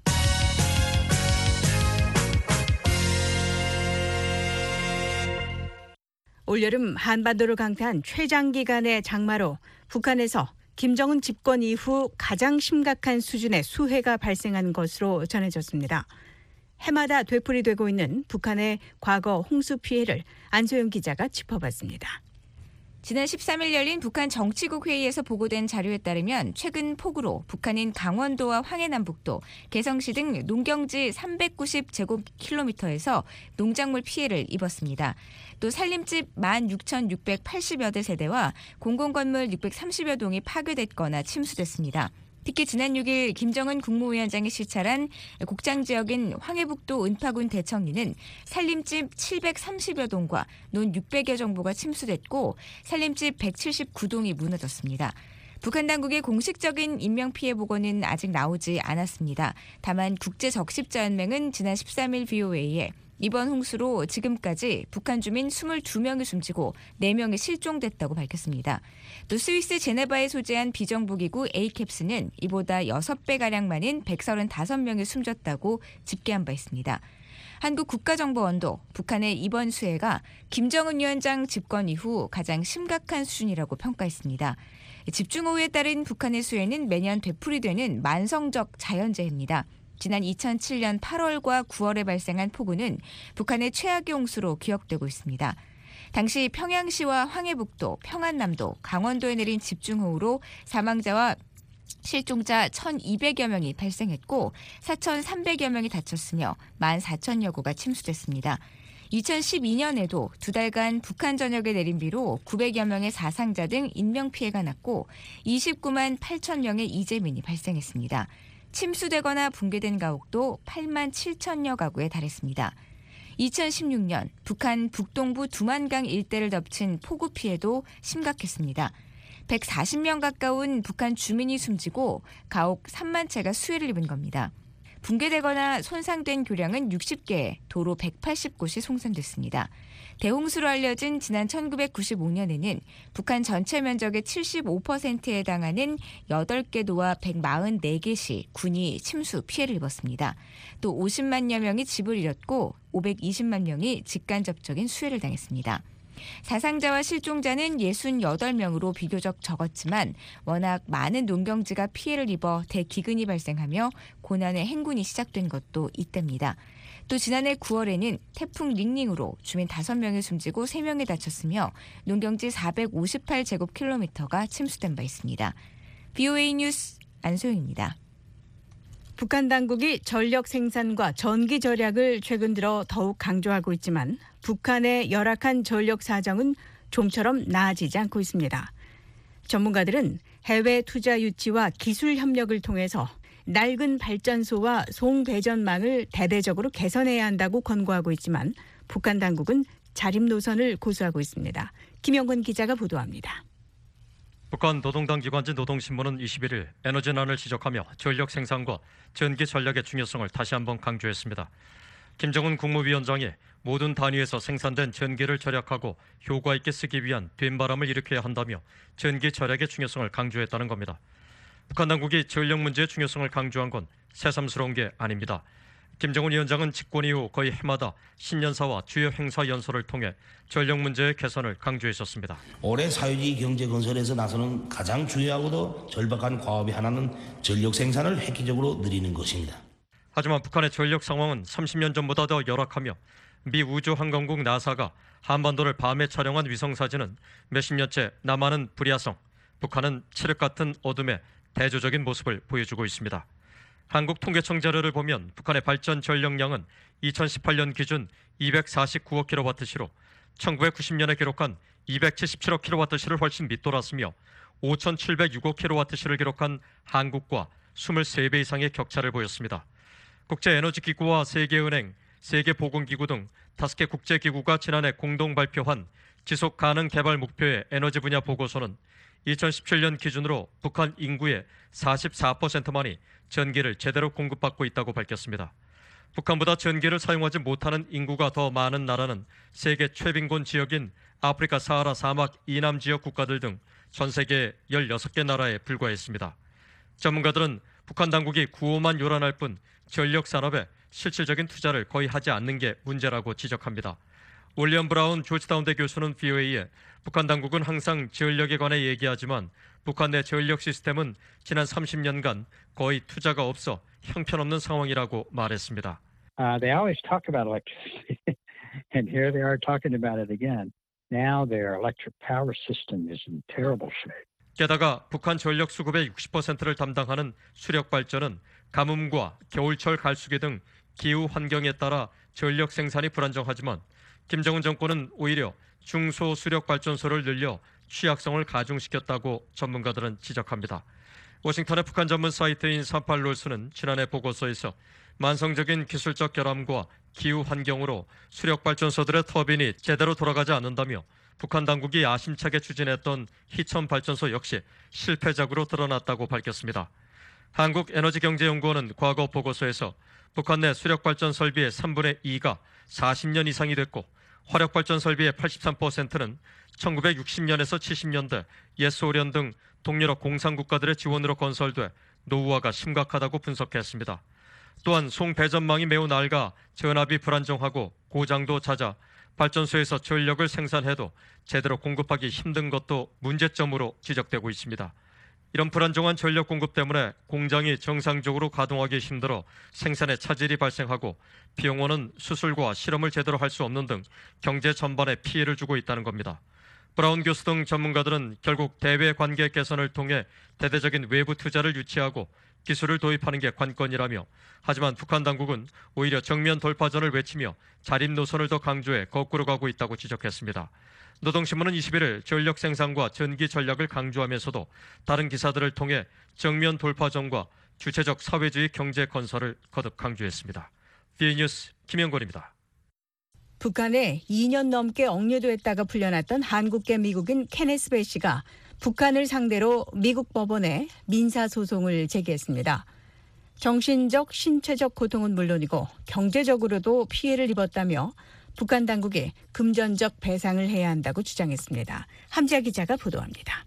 Speaker 3: 올여름 한반도를 강타한 최장기간의 장마로 북한에서 김정은 집권 이후 가장 심각한 수준의 수해가 발생한 것으로 전해졌습니다. 해마다 되풀이되고 있는 북한의 과거 홍수 피해를 안소영 기자가 짚어봤습니다.
Speaker 8: 지난 13일 열린 북한 정치국 회의에서 보고된 자료에 따르면 최근 폭우로 북한인 강원도와 황해남북도, 개성시 등 농경지 390제곱킬로미터에서 농작물 피해를 입었습니다. 또 산림집 16,680여 대 세대와 공공건물 630여 동이 파괴됐거나 침수됐습니다. 특히 지난 6일 김정은 국무위원장이 시찰한 곡장 지역인 황해북도 은파군 대청리는 산림집 730여 동과 논 600여 정보가 침수됐고 산림집 179동이 무너졌습니다. 북한 당국의 공식적인 인명피해 보고는 아직 나오지 않았습니다. 다만 국제적십자연맹은 지난 13일 VOA에 이번 홍수로 지금까지 북한 주민 22명이 숨지고 4명이 실종됐다고 밝혔습니다. 또 스위스 제네바에 소재한 비정부기구 에이캡스는 이보다 6배가량 많은 135명이 숨졌다고 집계한 바 있습니다. 한국국가정보원도 북한의 이번 수해가 김정은 위원장 집권 이후 가장 심각한 수준이라고 평가했습니다. 집중호우에 따른 북한의 수해는 매년 되풀이되는 만성적 자연재해입니다. 지난 2007년 8월과 9월에 발생한 폭우는 북한의 최악의 홍수로 기억되고 있습니다. 당시 평양시와 황해북도, 평안남도, 강원도에 내린 집중호우로 사망자와 실종자 1,200여 명이 발생했고 4,300여 명이 다쳤으며 14,000여 구가 침수됐습니다. 2012년에도 2달간 북한 전역에 내린 비로 900여 명의 사상자 등 인명피해가 났고 29만 8천 명의 이재민이 발생했습니다. 침수되거나 붕괴된 가옥도 8만 7천여 가구에 달했습니다. 2016년 북한 북동부 두만강 일대를 덮친 폭우 피해도 심각했습니다. 140명 가까운 북한 주민이 숨지고 가옥 3만 채가 수해를 입은 겁니다. 붕괴되거나 손상된 교량은 60개, 도로 180곳이 송전됐습니다. 대홍수로 알려진 지난 1995년에는 북한 전체 면적의 75%에 해당하는 8개 도와 144개 시, 군이 침수 피해를 입었습니다. 또 50만여 명이 집을 잃었고 520만 명이 직간접적인 수해를 당했습니다. 사상자와 실종자는 68명으로 비교적 적었지만 워낙 많은 농경지가 피해를 입어 대기근이 발생하며 고난의 행군이 시작된 것도 이때입니다. 또 지난해 9월에는 태풍 링링으로 주민 5명이 숨지고 3명이 다쳤으며 농경지 458제곱킬로미터가 침수된 바 있습니다. VOA 뉴스 안소영입니다.
Speaker 3: 북한 당국이 전력 생산과 전기 절약을 최근 들어 더욱 강조하고 있지만 북한의 열악한 전력 사정은 좀처럼 나아지지 않고 있습니다. 전문가들은 해외 투자 유치와 기술 협력을 통해서 낡은 발전소와 송배전망을 대대적으로 개선해야 한다고 권고하고 있지만 북한 당국은 자립 노선을 고수하고 있습니다. 김영건 기자가 보도합니다.
Speaker 10: 북한 노동당 기관지 노동신문은 21일 에너지난을 지적하며 전력 생산과 전기 전략의 중요성을 다시 한번 강조했습니다. 김정은 국무위원장이 모든 단위에서 생산된 전기를 절약하고 효과 있게 쓰기 위한 뒷바람을 일으켜야 한다며 전기 절약의 중요성을 강조했다는 겁니다. 북한 당국이 전력 문제의 중요성을 강조한 건 새삼스러운 게 아닙니다. 김정은 위원장은 집권 이후 거의 해마다 신년사와 주요 행사 연설을 통해 전력 문제의 개선을 강조했었습니다.
Speaker 11: 올해 사회주의 경제 건설에서 나서는 가장 중요하고도 절박한 과업이 하나는 전력 생산을 획기적으로 늘리는 것입니다.
Speaker 10: 하지만 북한의 전력 상황은 30년 전보다 더 열악하며 미 우주항공국 나사가 한반도를 밤에 촬영한 위성사진은 몇십 년째 남한은 불야성, 북한은 칠흑 같은 어둠의 대조적인 모습을 보여주고 있습니다. 한국통계청 자료를 보면 북한의 발전 전력량은 2018년 기준 249억 킬로와트시로 1990년에 기록한 277억 킬로와트시를 훨씬 밑돌았으며 5,706억 킬로와트시를 기록한 한국과 23배 이상의 격차를 보였습니다. 국제에너지기구와 세계은행, 세계보건기구 등 5개 국제기구가 지난해 공동 발표한 지속가능 개발 목표의 에너지 분야 보고서는 2017년 기준으로 북한 인구의 44%만이 전기를 제대로 공급받고 있다고 밝혔습니다. 북한보다 전기를 사용하지 못하는 인구가 더 많은 나라는 세계 최빈곤 지역인 아프리카 사하라 사막 이남 지역 국가들 등 전 세계 16개 나라에 불과했습니다. 전문가들은 북한 당국이 구호만 요란할 뿐 전력 산업에 실질적인 투자를 거의 하지 않는 게 문제라고 지적합니다. 올리언 브라운 조지타운대 교수는 VOA에 북한 당국은 항상 전력에 관해 얘기하지만 북한 내 전력 시스템은 지난 30년간 거의 투자가 없어 형편없는 상황이라고 말했습니다.
Speaker 12: They always talk about electricity, and here they are talking about it again. Now their electric power system is in terrible shape.
Speaker 10: 게다가 북한 전력 수급의 60%를 담당하는 수력 발전은 가뭄과 겨울철 갈수기 등 기후 환경에 따라 전력 생산이 불안정하지만 김정은 정권은 오히려 중소 수력 발전소를 늘려 취약성을 가중시켰다고 전문가들은 지적합니다. 워싱턴의 북한 전문 사이트인 38롤스는 지난해 보고서에서 만성적인 기술적 결함과 기후 환경으로 수력 발전소들의 터빈이 제대로 돌아가지 않는다며 북한 당국이 야심차게 추진했던 희천 발전소 역시 실패작으로 드러났다고 밝혔습니다. 한국에너지경제연구원은 과거 보고서에서 북한 내 수력발전 설비의 3분의 2가 40년 이상이 됐고 화력발전 설비의 83%는 1960년에서 70년대 옛 소련 등 동유럽 공산국가들의 지원으로 건설돼 노후화가 심각하다고 분석했습니다. 또한 송배전망이 매우 낡아 전압이 불안정하고 고장도 잦아 발전소에서 전력을 생산해도 제대로 공급하기 힘든 것도 문제점으로 지적되고 있습니다. 이런 불안정한 전력 공급 때문에 공장이 정상적으로 가동하기 힘들어 생산에 차질이 발생하고 비용원은 수술과 실험을 제대로 할 수 없는 등 경제 전반에 피해를 주고 있다는 겁니다. 브라운 교수 등 전문가들은 결국 대외 관계 개선을 통해 대대적인 외부 투자를 유치하고 기술을 도입하는 게 관건이라며 하지만 북한 당국은 오히려 정면 돌파전을 외치며 자립 노선을 더 강조해 거꾸로 가고 있다고 지적했습니다. 노동신문은 21일 전력 생산과 전기 전략을 강조하면서도 다른 기사들을 통해 정면 돌파전과 주체적 사회주의 경제 건설을 거듭 강조했습니다. D뉴스 김영권입니다.
Speaker 3: 북한에 2년 넘게 억류됐다가 풀려났던 한국계 미국인 케네스 배 씨가 북한을 상대로 미국 법원에 민사소송을 제기했습니다. 정신적, 신체적 고통은 물론이고 경제적으로도 피해를 입었다며 북한 당국이 금전적 배상을 해야 한다고 주장했습니다. 함지아 기자가 보도합니다.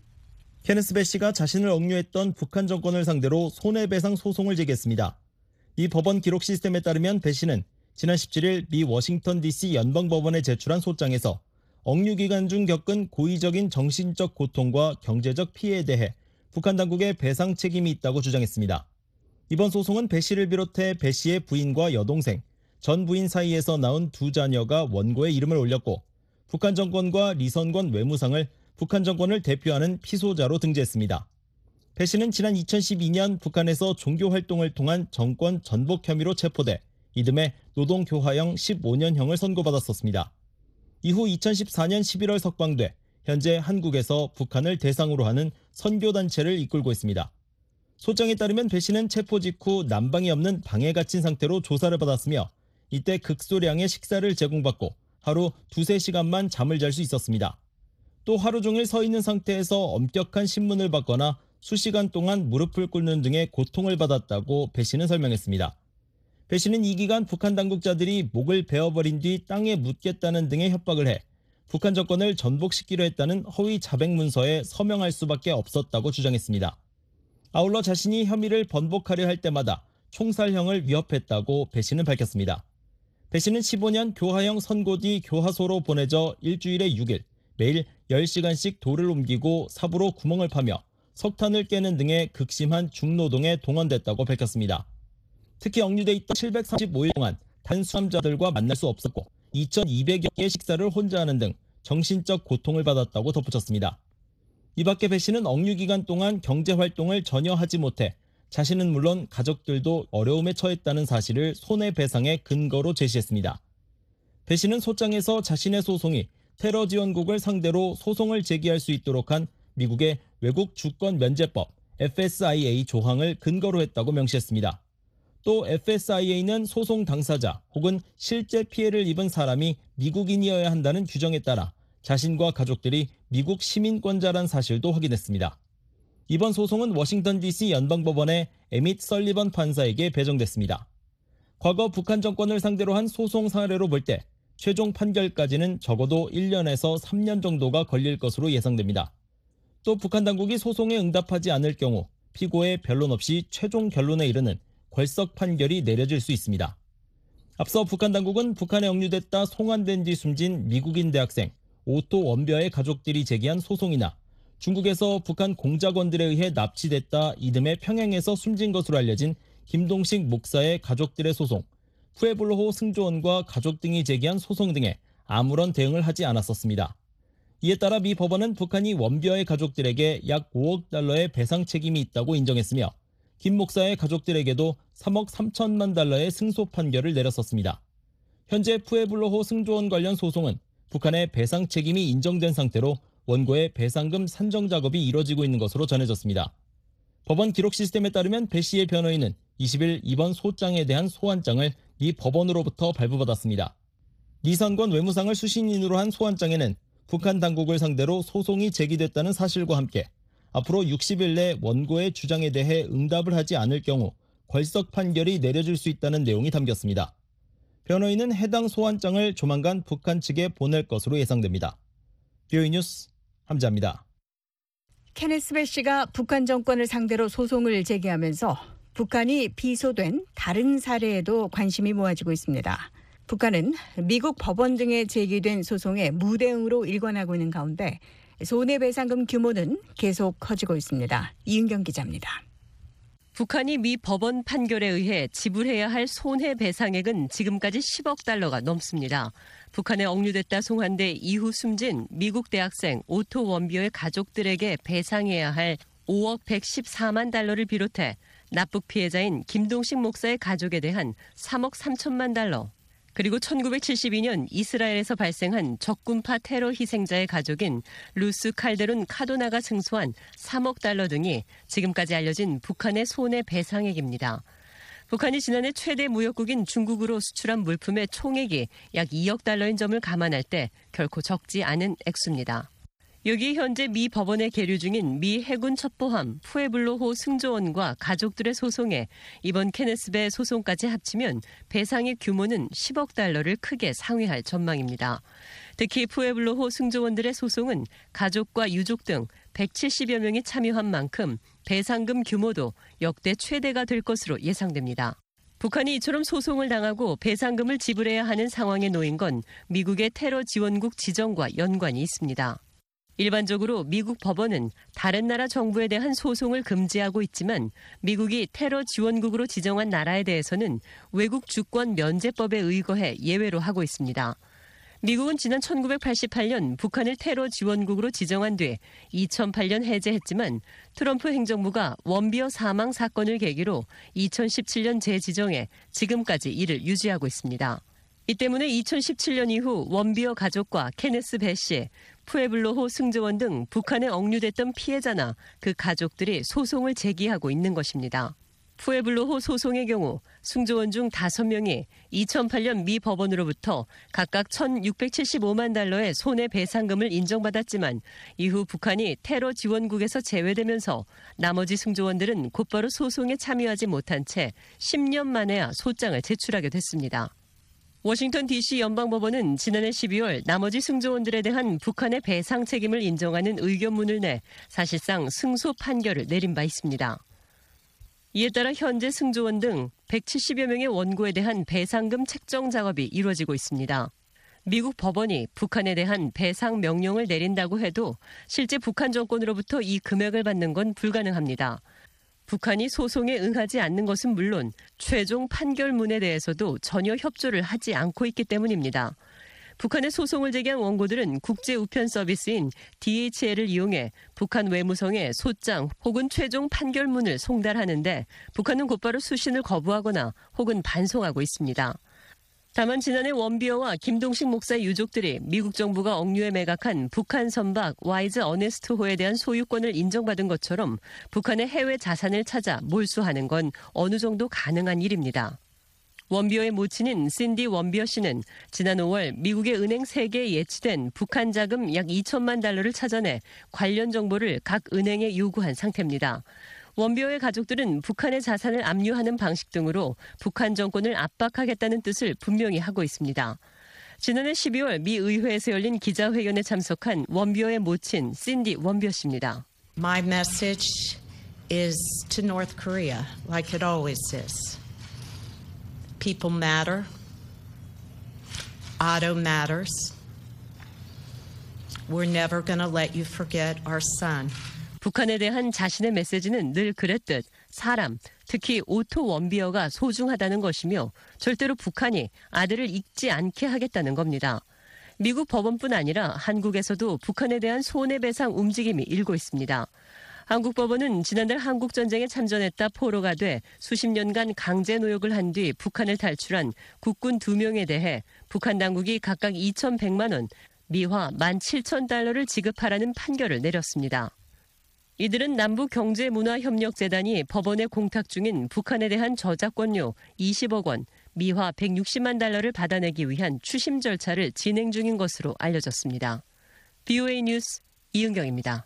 Speaker 13: 케네스 배 씨가 자신을 억류했던 북한 정권을 상대로 손해배상 소송을 제기했습니다. 이 법원 기록 시스템에 따르면 배 씨는 지난 17일 미 워싱턴 DC 연방법원에 제출한 소장에서 억류 기간 중 겪은 고의적인 정신적 고통과 경제적 피해에 대해 북한 당국의 배상 책임이 있다고 주장했습니다. 이번 소송은 배 씨를 비롯해 배 씨의 부인과 여동생, 전 부인 사이에서 낳은 두 자녀가 원고에 이름을 올렸고 북한 정권과 리선권 외무상을 북한 정권을 대표하는 피소자로 등재했습니다. 배 씨는 지난 2012년 북한에서 종교활동을 통한 정권 전복 혐의로 체포돼 이듬해 노동교화형 15년형을 선고받았었습니다. 이후 2014년 11월 석방돼 현재 한국에서 북한을 대상으로 하는 선교단체를 이끌고 있습니다. 소장에 따르면 배 씨는 체포 직후 난방이 없는 방에 갇힌 상태로 조사를 받았으며 이때 극소량의 식사를 제공받고 하루 2-3시간만 잠을 잘 수 있었습니다. 또 하루 종일 서 있는 상태에서 엄격한 신문을 받거나 수시간 동안 무릎을 꿇는 등의 고통을 받았다고 배 씨는 설명했습니다. 배 씨는 이 기간 북한 당국자들이 목을 베어버린 뒤 땅에 묻겠다는 등의 협박을 해 북한 정권을 전복시키려 했다는 허위 자백 문서에 서명할 수밖에 없었다고 주장했습니다. 아울러 자신이 혐의를 번복하려 할 때마다 총살형을 위협했다고 배 씨는 밝혔습니다. 배 씨는 15년 교화형 선고 뒤 교화소로 보내져 일주일에 6일 매일 10시간씩 돌을 옮기고 삽으로 구멍을 파며 석탄을 깨는 등의 극심한 중노동에 동원됐다고 밝혔습니다. 특히 억류돼 있던 735일 동안 단수함자들과 만날 수 없었고 2,200여 개의 식사를 혼자 하는 등 정신적 고통을 받았다고 덧붙였습니다. 이 밖에 배 씨는 억류 기간 동안 경제활동을 전혀 하지 못해 자신은 물론 가족들도 어려움에 처했다는 사실을 손해배상의 근거로 제시했습니다. 배 씨는 소장에서 자신의 소송이 테러 지원국을 상대로 소송을 제기할 수 있도록 한 미국의 외국 주권 면제법 FSIA 조항을 근거로 했다고 명시했습니다. 또 FSIA는 소송 당사자 혹은 실제 피해를 입은 사람이 미국인이어야 한다는 규정에 따라 자신과 가족들이 미국 시민권자란 사실도 확인했습니다. 이번 소송은 워싱턴 DC 연방법원의 에밋 설리번 판사에게 배정됐습니다. 과거 북한 정권을 상대로 한 소송 사례로 볼 때 최종 판결까지는 적어도 1년에서 3년 정도가 걸릴 것으로 예상됩니다. 또 북한 당국이 소송에 응답하지 않을 경우 피고의 변론 없이 최종 결론에 이르는 궐석 판결이 내려질 수 있습니다. 앞서 북한 당국은 북한에 억류됐다 송환된 뒤 숨진 미국인 대학생 오토 원벼의 가족들이 제기한 소송이나 중국에서 북한 공작원들에 의해 납치됐다 이듬해 평양에서 숨진 것으로 알려진 김동식 목사의 가족들의 소송, 푸에블로호 승조원과 가족 등이 제기한 소송 등에 아무런 대응을 하지 않았었습니다. 이에 따라 미 법원은 북한이 원벼의 가족들에게 약 5억 달러의 배상 책임이 있다고 인정했으며 김 목사의 가족들에게도 3억 3천만 달러의 승소 판결을 내렸었습니다. 현재 푸에블로호 승조원 관련 소송은 북한의 배상 책임이 인정된 상태로 원고의 배상금 산정 작업이 이뤄지고 있는 것으로 전해졌습니다. 법원 기록 시스템에 따르면 배 씨의 변호인은 20일 이번 소장에 대한 소환장을 미 법원으로부터 발부받았습니다. 리선권 외무상을 수신인으로 한 소환장에는 북한 당국을 상대로 소송이 제기됐다는 사실과 함께 앞으로 60일 내 원고의 주장에 대해 응답을 하지 않을 경우 궐석 판결이 내려질 수 있다는 내용이 담겼습니다. 변호인은 해당 소환장을 조만간 북한 측에 보낼 것으로 예상됩니다. BOE 뉴스 함자입니다.
Speaker 3: 케네스 배시가 북한 정권을 상대로 소송을 제기하면서 북한이 비소된 다른 사례에도 관심이 모아지고 있습니다. 북한은 미국 법원 등에 제기된 소송에 무대응으로 일관하고 있는 가운데 손해배상금 규모는 계속 커지고 있습니다. 이은경 기자입니다.
Speaker 14: 북한이 미 법원 판결에 의해 지불해야 할 손해배상액은 지금까지 10억 달러가 넘습니다. 북한에 억류됐다 송환돼 이후 숨진 미국 대학생 오토 원비어의 가족들에게 배상해야 할 5억 114만 달러를 비롯해 납북 피해자인 김동식 목사의 가족에 대한 3억 3천만 달러, 그리고 1972년 이스라엘에서 발생한 적군파 테러 희생자의 가족인 루스 칼데론 카도나가 승소한 3억 달러 등이 지금까지 알려진 북한의 손해배상액입니다. 북한이 지난해 최대 무역국인 중국으로 수출한 물품의 총액이 약 2억 달러인 점을 감안할 때 결코 적지 않은 액수입니다. 여기 현재 미 법원에 계류 중인 미 해군 첩보함 푸에블로호 승조원과 가족들의 소송에 이번 케네스배 소송까지 합치면 배상의 규모는 10억 달러를 크게 상회할 전망입니다. 특히 푸에블로호 승조원들의 소송은 가족과 유족 등 170여 명이 참여한 만큼 배상금 규모도 역대 최대가 될 것으로 예상됩니다. 북한이 이처럼 소송을 당하고 배상금을 지불해야 하는 상황에 놓인 건 미국의 테러 지원국 지정과 연관이 있습니다. 일반적으로 미국 법원은 다른 나라 정부에 대한 소송을 금지하고 있지만 미국이 테러 지원국으로 지정한 나라에 대해서는 외국 주권 면제법에 의거해 예외로 하고 있습니다. 미국은 지난 1988년 북한을 테러 지원국으로 지정한 뒤 2008년 해제했지만 트럼프 행정부가 원비어 사망 사건을 계기로 2017년 재지정해 지금까지 이를 유지하고 있습니다. 이 때문에 2017년 이후 원비어 가족과 케네스 배시, 푸에블로호 승조원 등 북한에 억류됐던 피해자나 그 가족들이 소송을 제기하고 있는 것입니다. 푸에블로호 소송의 경우 승조원 중 5명이 2008년 미 법원으로부터 각각 1,675만 달러의 손해배상금을 인정받았지만 이후 북한이 테러 지원국에서 제외되면서 나머지 승조원들은 곧바로 소송에 참여하지 못한 채 10년 만에야 소장을 제출하게 됐습니다. 워싱턴 DC 연방법원은 지난해 12월 나머지 승조원들에 대한 북한의 배상 책임을 인정하는 의견문을 내 사실상 승소 판결을 내린 바 있습니다. 이에 따라 현재 승조원 등 170여 명의 원고에 대한 배상금 책정 작업이 이루어지고 있습니다. 미국 법원이 북한에 대한 배상 명령을 내린다고 해도 실제 북한 정권으로부터 이 금액을 받는 건 불가능합니다. 북한이 소송에 응하지 않는 것은 물론 최종 판결문에 대해서도 전혀 협조를 하지 않고 있기 때문입니다. 북한의 소송을 제기한 원고들은 국제 우편 서비스인 DHL을 이용해 북한 외무성에 소장 혹은 최종 판결문을 송달하는데 북한은 곧바로 수신을 거부하거나 혹은 반송하고 있습니다. 다만 지난해 원비어와 김동식 목사의 유족들이 미국 정부가 억류에 매각한 북한 선박 와이즈 어네스트호에 대한 소유권을 인정받은 것처럼 북한의 해외 자산을 찾아 몰수하는 건 어느 정도 가능한 일입니다. 원비어의 모친인 신디 원비어 씨는 지난 5월 미국의 은행 3개에 예치된 북한 자금 약 2천만 달러를 찾아내 관련 정보를 각 은행에 요구한 상태입니다. 원비어의 가족들은 북한의 자산을 압류하는 방식 등으로 북한 정권을 압박하겠다는 뜻을 분명히 하고 있습니다. 지난해 12월 미 의회에서 열린 기자회견에 참석한 원비어의 모친 신디 원비어 씨입니다.
Speaker 15: My message is to North Korea, like it always is. People matter. Otto matters. We're never going to let you forget our son.
Speaker 14: 북한에 대한 자신의 메시지는 늘 그랬듯 사람, 특히 오토 원비어가 소중하다는 것이며 절대로 북한이 아들을 잊지 않게 하겠다는 겁니다. 미국 법원뿐 아니라 한국에서도 북한에 대한 손해배상 움직임이 일고 있습니다. 한국 법원은 지난달 한국전쟁에 참전했다 포로가 돼 수십 년간 강제 노역을 한 뒤 북한을 탈출한 국군 2명에 대해 북한 당국이 각각 2,100만 원, 미화 17,000달러를 지급하라는 판결을 내렸습니다. 이들은 남북경제문화협력재단이 법원에 공탁 중인 북한에 대한 저작권료 20억 원, 미화 160만 달러를 받아내기 위한 추심 절차를 진행 중인 것으로 알려졌습니다. BOA 뉴스 이은경입니다.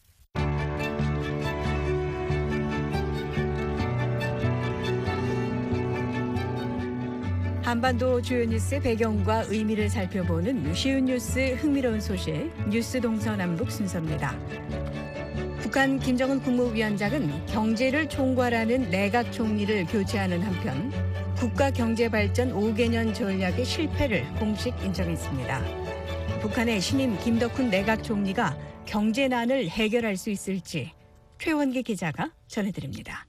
Speaker 3: 한반도 주요 뉴스의 배경과 의미를 살펴보는 쉬운 뉴스 흥미로운 소식 뉴스 동서남북 순서입니다. 북한 김정은 국무위원장은 경제를 총괄하는 내각 총리를 교체하는 한편 국가경제발전 5개년 전략의 실패를 공식 인정했습니다. 북한의 신임 김덕훈 내각 총리가 경제난을 해결할 수 있을지 최원기 기자가 전해드립니다.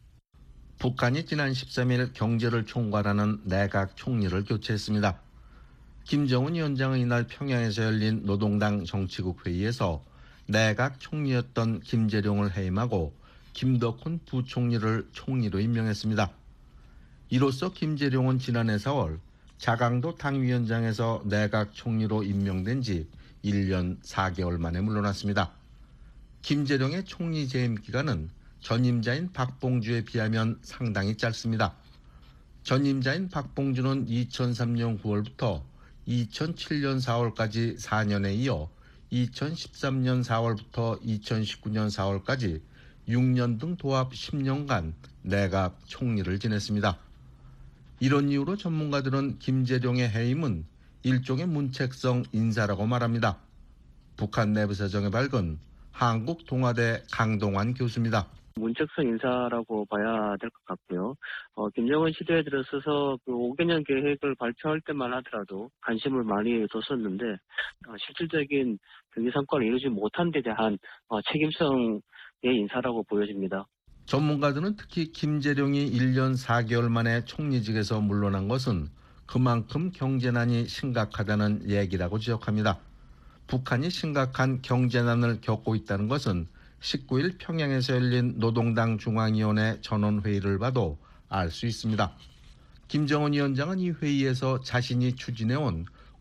Speaker 16: 북한이 지난 13일 경제를 총괄하는 내각 총리를 교체했습니다. 김정은 위원장은 이날 평양에서 열린 노동당 정치국 회의에서 내각 총리였던 김재룡을 해임하고 김덕훈 부총리를 총리로 임명했습니다. 이로써 김재룡은 지난해 4월 자강도 당위원장에서 내각 총리로 임명된 지 1년 4개월 만에 물러났습니다. 김재룡의 총리 재임 기간은 전임자인 박봉주에 비하면 상당히 짧습니다. 전임자인 박봉주는 2003년 9월부터 2007년 4월까지 4년에 이어 2013년 4월부터 2019년 4월까지 6년 등 도합 10년간 내각 총리를 지냈습니다. 이런 이유로 전문가들은 김재룡의 해임은 일종의 문책성 인사라고 말합니다. 북한 내부 사정에 밝은 한국동아대 강동환 교수입니다.
Speaker 17: 문책성 인사라고 봐야 될 것 같고요. 김정은 시대에 들어서서 그 5개년 계획을 발표할 때만 하더라도 관심을 많이 뒀었는데 실질적인 경제 성과를 이루지 못한 데 대한 책임성의 인사라고 보여집니다.
Speaker 16: 전문가들은 특히 김재룡이 1년 4개월 만에 총리직에서 물러난 것은 그만큼 경제난이 심각하다는 얘기라고 지적합니다. 북한이 심각한 경제난을 겪고 있다는 것은 19일 평양에서 열린 노동당 중앙위원회 전원회의를 봐도 알 수 있습니다. 김정은 위원장은 이 회의에서 자신이 추진해온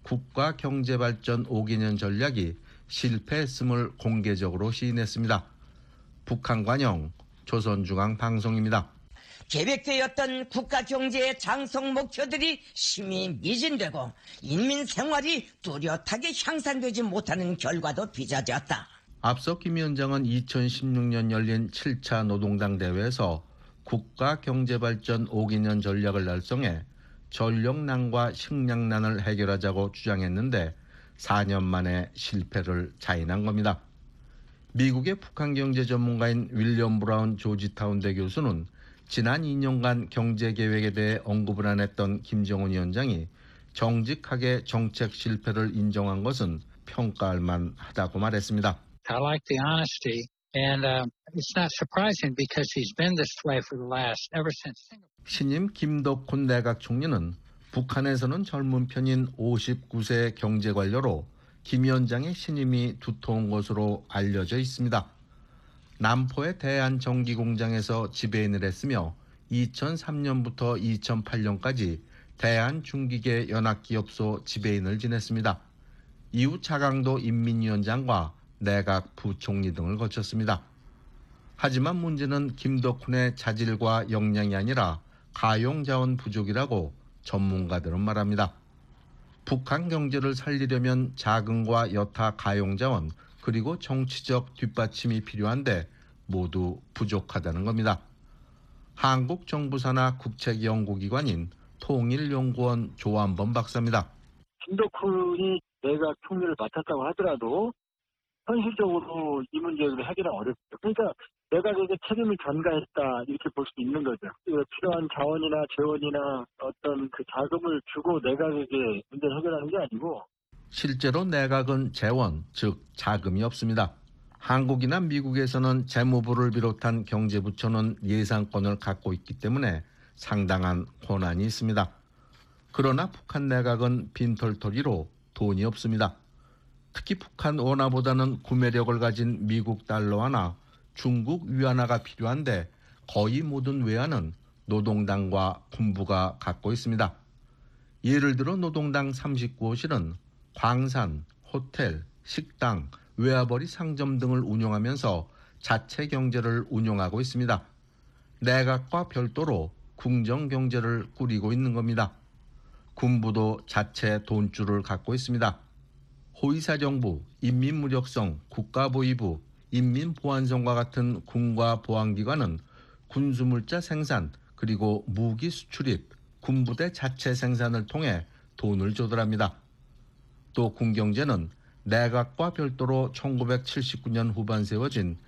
Speaker 16: 국가경제발전 5개년 전략이 실패했음을 공개적으로 시인했습니다. 북한 관영 조선중앙방송입니다.
Speaker 18: 계획되었던 국가경제의 장성 목표들이 심히 미진되고 인민 생활이 뚜렷하게 향상되지 못하는 결과도 빚어졌다.
Speaker 16: 앞서 김 위원장은 2016년 열린 7차 노동당 대회에서 국가경제발전 5개년 전략을 달성해 전력난과 식량난을 해결하자고 주장했는데 4년 만에 실패를 자인한 겁니다. 미국의 북한 경제 전문가인 윌리엄 브라운 조지타운대 교수는 지난 2년간 경제계획에 대해 언급을 안 했던 김정은 위원장이 정직하게 정책 실패를 인정한 것은 평가할 만하다고 말했습니다.
Speaker 12: I like the honesty, and it's not surprising because he's been this way for the last ever since Singapore.
Speaker 16: 신임 김덕훈 내각 총리는 북한에서는 젊은 편인 59세 경제관료로 김 위원장의 신임이 두터운 것으로 알려져 있습니다. 남포의 대한전기공장에서 지배인을 했으며 2003년부터 2008년까지 대한중기계 연합기업소 지배인을 지냈습니다. 이후 자강도 인민위원장과 내각 부총리 등을 거쳤습니다. 하지만 문제는 김덕훈의 자질과 역량이 아니라 가용자원 부족이라고 전문가들은 말합니다. 북한 경제를 살리려면 자금과 여타 가용자원 그리고 정치적 뒷받침이 필요한데 모두 부족하다는 겁니다. 한국정부산하 국책연구기관인 통일연구원 조한범 박사입니다.
Speaker 19: 김덕훈이 내각 총리를 맡았다고 하더라도 현실적으로 이 문제를 해결은 어렵죠. 그러니까 내각에게 책임을 전가했다 이렇게 볼 수 있는 거죠. 필요한 자원이나 재원이나 어떤 그 자금을 주고 내각에게 문제를 해결하는 게 아니고
Speaker 16: 실제로 내각은 재원, 즉 자금이 없습니다. 한국이나 미국에서는 재무부를 비롯한 경제부처는 예산권을 갖고 있기 때문에 상당한 권한이 있습니다. 그러나 북한 내각은 빈털터리로 돈이 없습니다. 특히 북한 원화보다는 구매력을 가진 미국 달러 하나, 중국 위안화가 필요한데 거의 모든 외화는 노동당과 군부가 갖고 있습니다. 예를 들어 노동당 39호실은 광산, 호텔, 식당, 외화벌이 상점 등을 운영하면서 자체 경제를 운영하고 있습니다. 내각과 별도로 궁정경제를 꾸리고 있는 겁니다. 군부도 자체 돈줄을 갖고 있습니다. 호위사령부, 인민무력성, 국가보위부, 인민보안성과 같은 군과 보안기관은 군수물자 생산 그리고 무기 수출입, 군부대 자체 생산을 통해 돈을 조달합니다. 또 군경제는 내각과 별도로 1979년 후반 세워진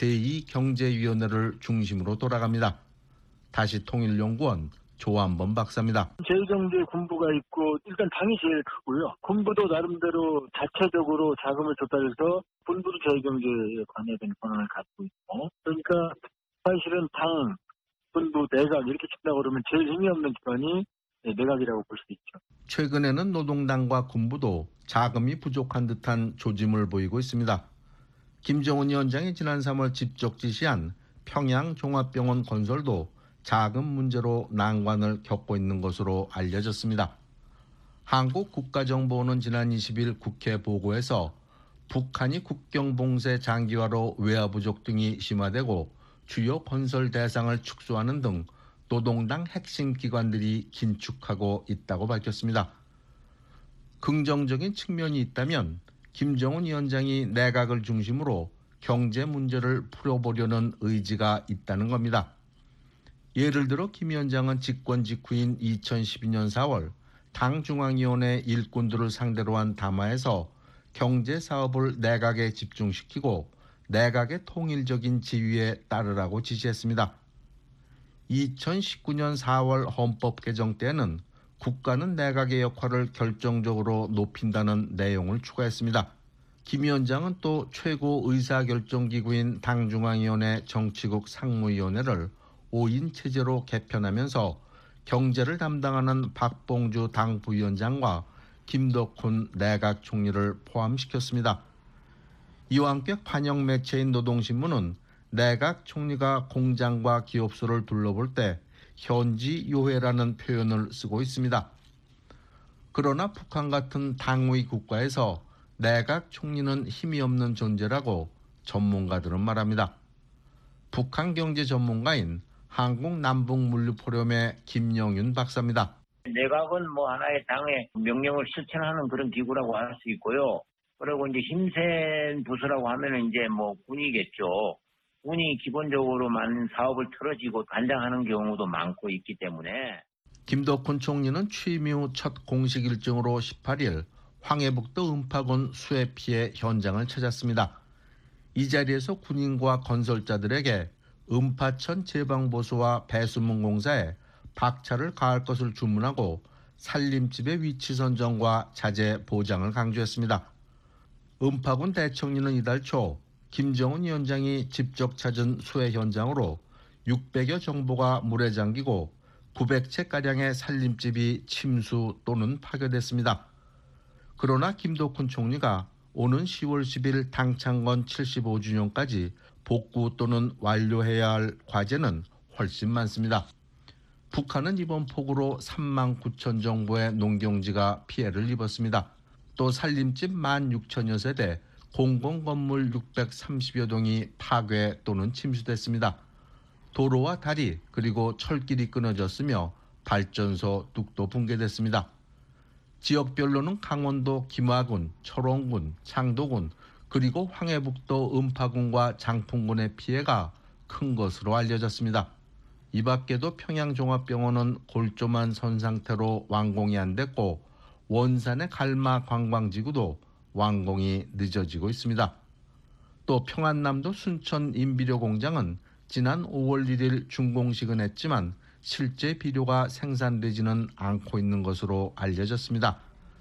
Speaker 16: 제2경제위원회를 중심으로 돌아갑니다. 다시 통일연구원 조한범 박사입니다.
Speaker 19: 제2경제 군부가 있고 일단 당이 제일 크고요. 군부도 나름대로 자체적으로 자금을 조달해서 군부도 제2경제에 관여된 권한을 갖고 있고, 그러니까 사실은 당, 군부, 내각 이렇게 친다고 그러면 제일 힘이 없는 기관이 내각이라고 볼 수 있죠.
Speaker 16: 최근에는 노동당과 군부도 자금이 부족한 듯한 조짐을 보이고 있습니다. 김정은 위원장이 지난 3월 직접 지시한 평양종합병원 건설도 자금 문제로 난관을 겪고 있는 것으로 알려졌습니다. 한국국가정보원은 지난 20일 국회 보고에서 북한이 국경 봉쇄 장기화로 외화 부족 등이 심화되고 주요 건설 대상을 축소하는 등 노동당 핵심 기관들이 긴축하고 있다고 밝혔습니다. 긍정적인 측면이 있다면 김정은 위원장이 내각을 중심으로 경제 문제를 풀어보려는 의지가 있다는 겁니다. 예를 들어 김 위원장은 집권 직후인 2012년 4월 당 중앙위원회 일꾼들을 상대로 한 담화에서 경제 사업을 내각에 집중시키고 내각의 통일적인 지휘에 따르라고 지시했습니다. 2019년 4월 헌법 개정 때는 국가는 내각의 역할을 결정적으로 높인다는 내용을 추가했습니다. 김 위원장은 또 최고 의사결정기구인 당중앙위원회 정치국 상무위원회를 5인 체제로 개편하면서 경제를 담당하는 박봉주 당 부위원장과 김덕훈 내각 총리를 포함시켰습니다. 이와 함께 관영 매체인 노동신문은 내각 총리가 공장과 기업소를 둘러볼 때 현지 요회라는 표현을 쓰고 있습니다. 그러나 북한 같은 당위 국가에서 내각 총리는 힘이 없는 존재라고 전문가들은 말합니다. 북한 경제 전문가인 한국남북물류포럼의 김영윤 박사입니다.
Speaker 20: 내각은 하나의 당의 명령을 실천하는 그런 기구라고 할 수 있고요. 그리고 이제 힘센 부서라고 하면은 이제 군이겠죠. 군이 기본적으로 많은 사업을 틀어지고 관장하는 경우도 많고 있기 때문에.
Speaker 16: 김덕훈 총리는 취임 이후 첫 공식 일정으로 18일 황해북도 음파군 수해 피해 현장을 찾았습니다. 이 자리에서 군인과 건설자들에게 음파천 제방보수와 배수문 공사에 박차를 가할 것을 주문하고 산림집의 위치 선정과 자재 보장을 강조했습니다. 음파군 대청리는 이달 초 김정은 위원장이 직접 찾은 수해 현장으로 600여 정보가 물에 잠기고 900채가량의 산림집이 침수 또는 파괴됐습니다. 그러나 김덕훈 총리가 오는 10월 10일 당창건 75주년까지 복구 또는 완료해야 할 과제는 훨씬 많습니다. 북한은 이번 폭우로 3만 9천 정도의 농경지가 피해를 입었습니다. 또 산림집 16,000여 세대, 공공건물 630여 동이 파괴 또는 침수됐습니다. 도로와 다리 그리고 철길이 끊어졌으며 발전소 뚝도 붕괴됐습니다. 지역별로는 강원도 김화군, 철원군, 창도군 그리고 황해북도 음파군과 장풍군의 피해가 큰 것으로 알려졌습니다. 이 밖에도 평양종합병원은 골조만 선 상태로 완공이 안 됐고 원산의 갈마 관광지구도 완공이 늦어지고 있습니다. 또 평안남도 순천 인비료 공장은 지난 5월 1일 준공식은 했지만 실제 비료가 생산되지는 않고 있는 것으로 알려졌습니다.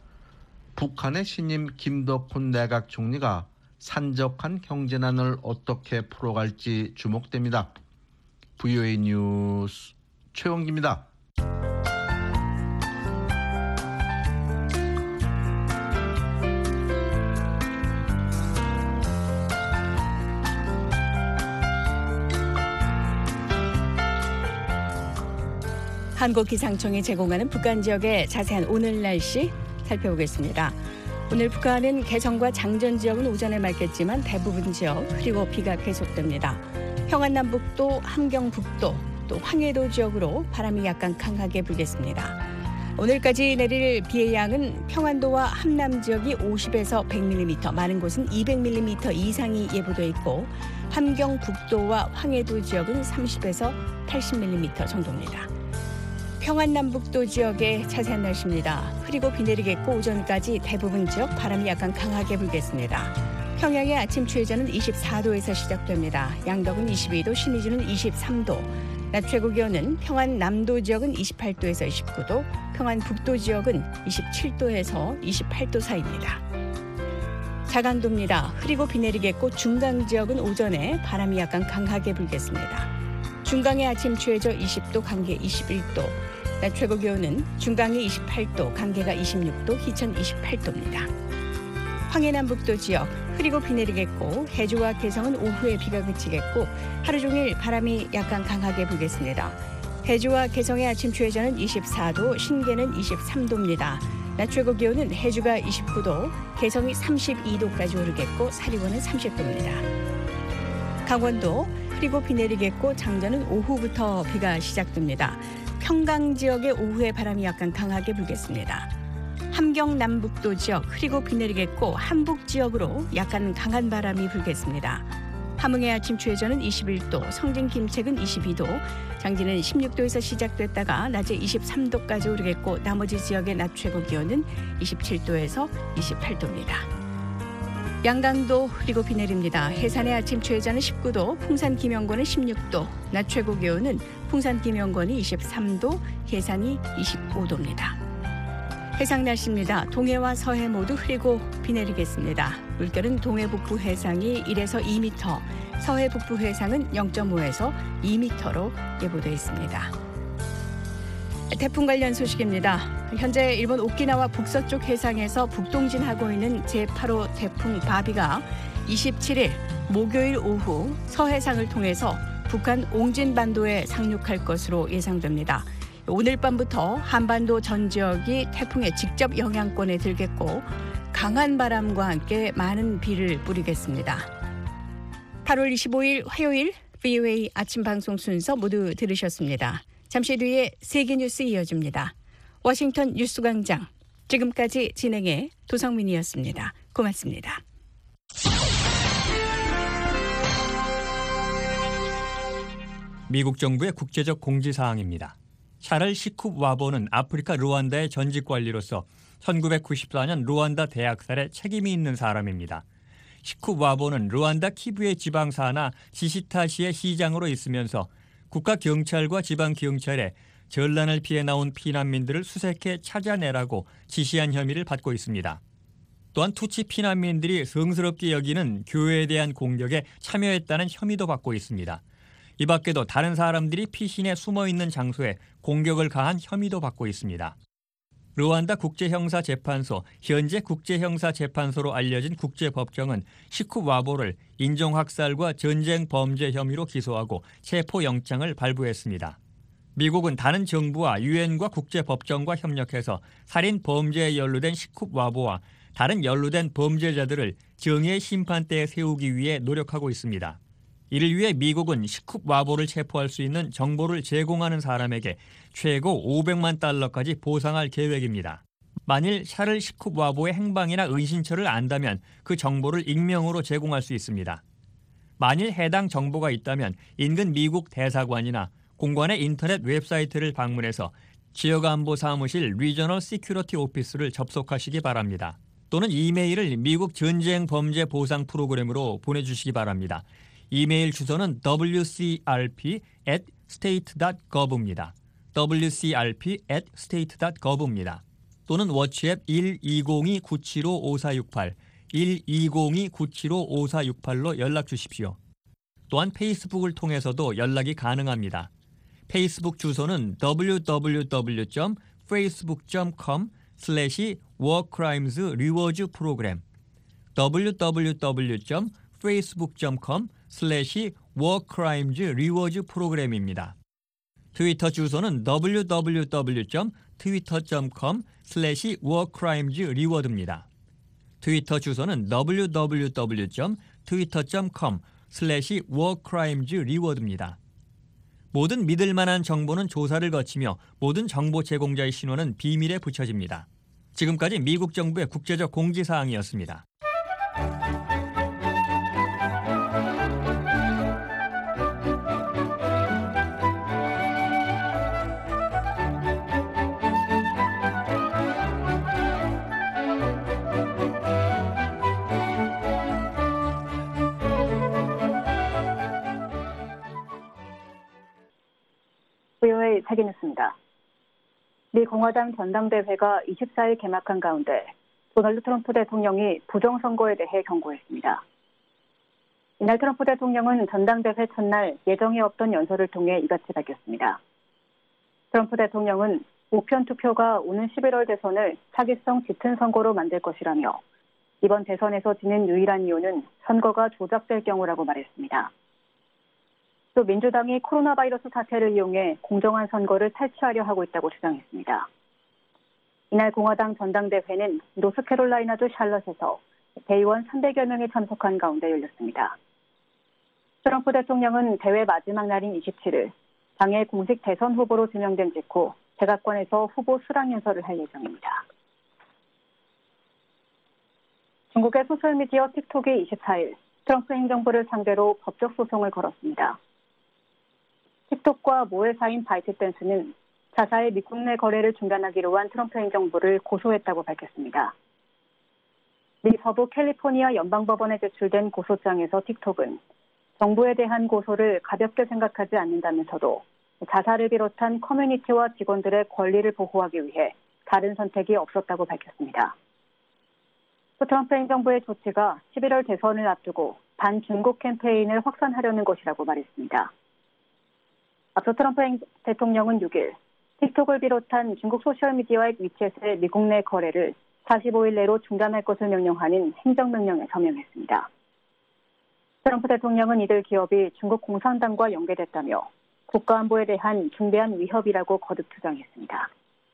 Speaker 16: 북한의 신임 김덕훈 내각 총리가 산적한 경제난을 어떻게 풀어갈지 주목됩니다. VOA 뉴스 최원기입니다.
Speaker 3: 한국기상청이 제공하는 북한 지역의 자세한 오늘 날씨 살펴보겠습니다. 오늘 북한은 개성과 장전 지역은 오전에 맑겠지만 대부분 지역 흐리고 비가 계속됩니다. 평안남북도, 함경북도, 또 황해도 지역으로 바람이 약간 강하게 불겠습니다. 오늘까지 내릴 비의 양은 평안도와 함남 지역이 50에서 100mm, 많은 곳은 200mm 이상이 예보돼 있고 함경 북도와 황해도 지역은 30에서 80mm 정도입니다. 평안남북도 지역의 자세한 날씨입니다. 흐리고 비 내리겠고 오전까지 대부분 지역 바람이 약간 강하게 불겠습니다. 평양의 아침 최저는 24도에서 시작됩니다. 양덕은 22도, 신의주는 23도. 낮 최고 기온은 평안 남도 지역은 28도에서 29도, 평안 북도 지역은 27도에서 28도 사이입니다. 자강도입니다. 흐리고 비 내리겠고 중강 지역은 오전에 바람이 약간 강하게 불겠습니다. 중강의 아침 최저 20도, 강계 21도. 낮 최고 기온은 중강이 28도, 강계가 26도, 희천 28도입니다. 황해남북도 지역 흐리고 비 내리겠고 해주와 개성은 오후에 비가 그치겠고 하루 종일 바람이 약간 강하게 불겠습니다. 해주와 개성의 아침 최저는 24도, 신계는 23도입니다. 낮 최고 기온은 해주가 29도, 개성이 32도까지 오르겠고 사리원은 30도입니다. 강원도 흐리고 비 내리겠고 장전은 오후부터 비가 시작됩니다. 평강 지역의 오후에 바람이 약간 강하게 불겠습니다. 함경 남북도 지역 흐리고 비 내리겠고 함북 지역으로 약간 강한 바람이 불겠습니다. 함흥의 아침 최저는 21도, 성진 김책은 22도, 장진은 16도에서 시작됐다가 낮에 23도까지 오르겠고 나머지 지역의 낮 최고 기온은 27도에서 28도입니다. 양강도 흐리고 비 내립니다. 해산의 아침 최저는 19도, 풍산 김영권은 16도, 낮 최고 기온은 풍산 김영권이 23도, 해산이 25도입니다. 해상 날씨입니다. 동해와 서해 모두 흐리고 비 내리겠습니다. 물결은 동해 북부 해상이 1에서 2m, 서해 북부 해상은 0.5에서 2m로 예보되어 있습니다. 태풍 관련 소식입니다. 현재 일본 오키나와 북서쪽 해상에서 북동진하고 있는 제8호 태풍 바비가 27일 목요일 오후 서해상을 통해서 북한 옹진반도에 상륙할 것으로 예상됩니다. 오늘 밤부터 한반도 전 지역이 태풍의 직접 영향권에 들겠고 강한 바람과 함께 많은 비를 뿌리겠습니다. 8월 25일 화요일 VOA 아침 방송 순서 모두 들으셨습니다. 잠시 뒤에 세계뉴스 이어집니다. 워싱턴 뉴스광장 지금까지 진행의 도성민이었습니다. 고맙습니다.
Speaker 21: 미국 정부의 국제적 공지사항입니다. 샤를 시쿱 와보는 아프리카 루안다의 전직 관리로서 1994년 루안다 대학살에 책임이 있는 사람입니다. 시쿱 와보는 루안다 키부의 지방사나 지시타시의 시장으로 있으면서 국가경찰과 지방경찰에 전란을 피해 나온 피난민들을 수색해 찾아내라고 지시한 혐의를 받고 있습니다. 또한 투치 피난민들이 성스럽게 여기는 교회에 대한 공격에 참여했다는 혐의도 받고 있습니다. 이 밖에도 다른 사람들이 피신에 숨어있는 장소에 공격을 가한 혐의도 받고 있습니다. 루안다 국제형사재판소, 현재 국제형사재판소로 알려진 국제법정은 시쿱 와보를 인종학살과 전쟁 범죄 혐의로 기소하고 체포영장을 발부했습니다. 미국은 다른 정부와 유엔과 국제법정과 협력해서 살인 범죄에 연루된 시쿱 와보와 다른 연루된 범죄자들을 정의의 심판대에 세우기 위해 노력하고 있습니다. 이를 위해 미국은 시쿱 와보를 체포할 수 있는 정보를 제공하는 사람에게 최고 500만 달러까지 보상할 계획입니다. 만일 샤를 시쿱 와보의 행방이나 은신처를 안다면 그 정보를 익명으로 제공할 수 있습니다. 만일 해당 정보가 있다면 인근 미국 대사관이나 공관의 인터넷 웹사이트를 방문해서 지역안보사무실 리저널 시큐리티 오피스를 접속하시기 바랍니다. 또는 이메일을 미국 전쟁 범죄 보상 프로그램으로 보내주시기 바랍니다. 이메일 주소는 wcrp@state.gov입니다. wcrp@state.gov입니다. 또는 워치앱 1-202-975-5468, 1-202-975-5468로 연락 주십시오. 또한 페이스북을 통해서도 연락이 가능합니다. 페이스북 주소는 www.facebook.com/warcrimesrewardsprogram, www.facebook.com/warcrimesrewardsprogram입니다. 트위터 주소는 www.twitter.com/warcrimesreward입니다. 트위터 주소는 www.twitter.com/warcrimesreward입니다. 모든 믿을 만한 정보는 조사를 거치며 모든 정보 제공자의 신원은 비밀에 붙여집니다. 지금까지 미국 정부의 국제적 공지사항이었습니다.
Speaker 1: VOA 세계뉴스입니다. 미 공화당 전당대회가 24일 개막한 가운데 도널드 트럼프 대통령이 부정선거에 대해 경고했습니다. 이날 트럼프 대통령은 전당대회 첫날 예정에 없던 연설을 통해 이같이 밝혔습니다. 트럼프 대통령은 우편 투표가 오는 11월 대선을 사기성 짙은 선거로 만들 것이라며 이번 대선에서 지는 유일한 이유는 선거가 조작될 경우라고 말했습니다. 또 민주당이 코로나 바이러스 사태를 이용해 공정한 선거를 탈취하려 하고 있다고 주장했습니다. 이날 공화당 전당대회는 노스캐롤라이나주 샬럿에서 대의원 300여 명이 참석한 가운데 열렸습니다. 트럼프 대통령은 대회 마지막 날인 27일 당의 공식 대선 후보로 지명된 직후 백악관에서 후보 수락 연설을 할 예정입니다. 중국의 소셜미디어 틱톡이 24일 트럼프 행정부를 상대로 법적 소송을 걸었습니다. 틱톡과 모회사인 바이트댄스는 자사의 미국 내 거래를 중단하기로 한 트럼프 행정부를 고소했다고 밝혔습니다. 미 서부 캘리포니아 연방법원에 제출된 고소장에서 틱톡은 정부에 대한 고소를 가볍게 생각하지 않는다면서도 자사를 비롯한 커뮤니티와 직원들의 권리를 보호하기 위해 다른 선택이 없었다고 밝혔습니다. 또 트럼프 행정부의 조치가 11월 대선을 앞두고 반중국 캠페인을 확산하려는 것이라고 말했습니다. 앞서 트럼프 대통령은 6일 틱톡을 비롯한 중국 소셜미디어의 위챗의 미국 내 거래를 45일 내로 중단할 것을 명령하는 행정명령에 서명했습니다. 트럼프 대통령은 이들 기업이 중국 공산당과 연계됐다며 국가안보에 대한 중대한 위협이라고 거듭 주장했습니다.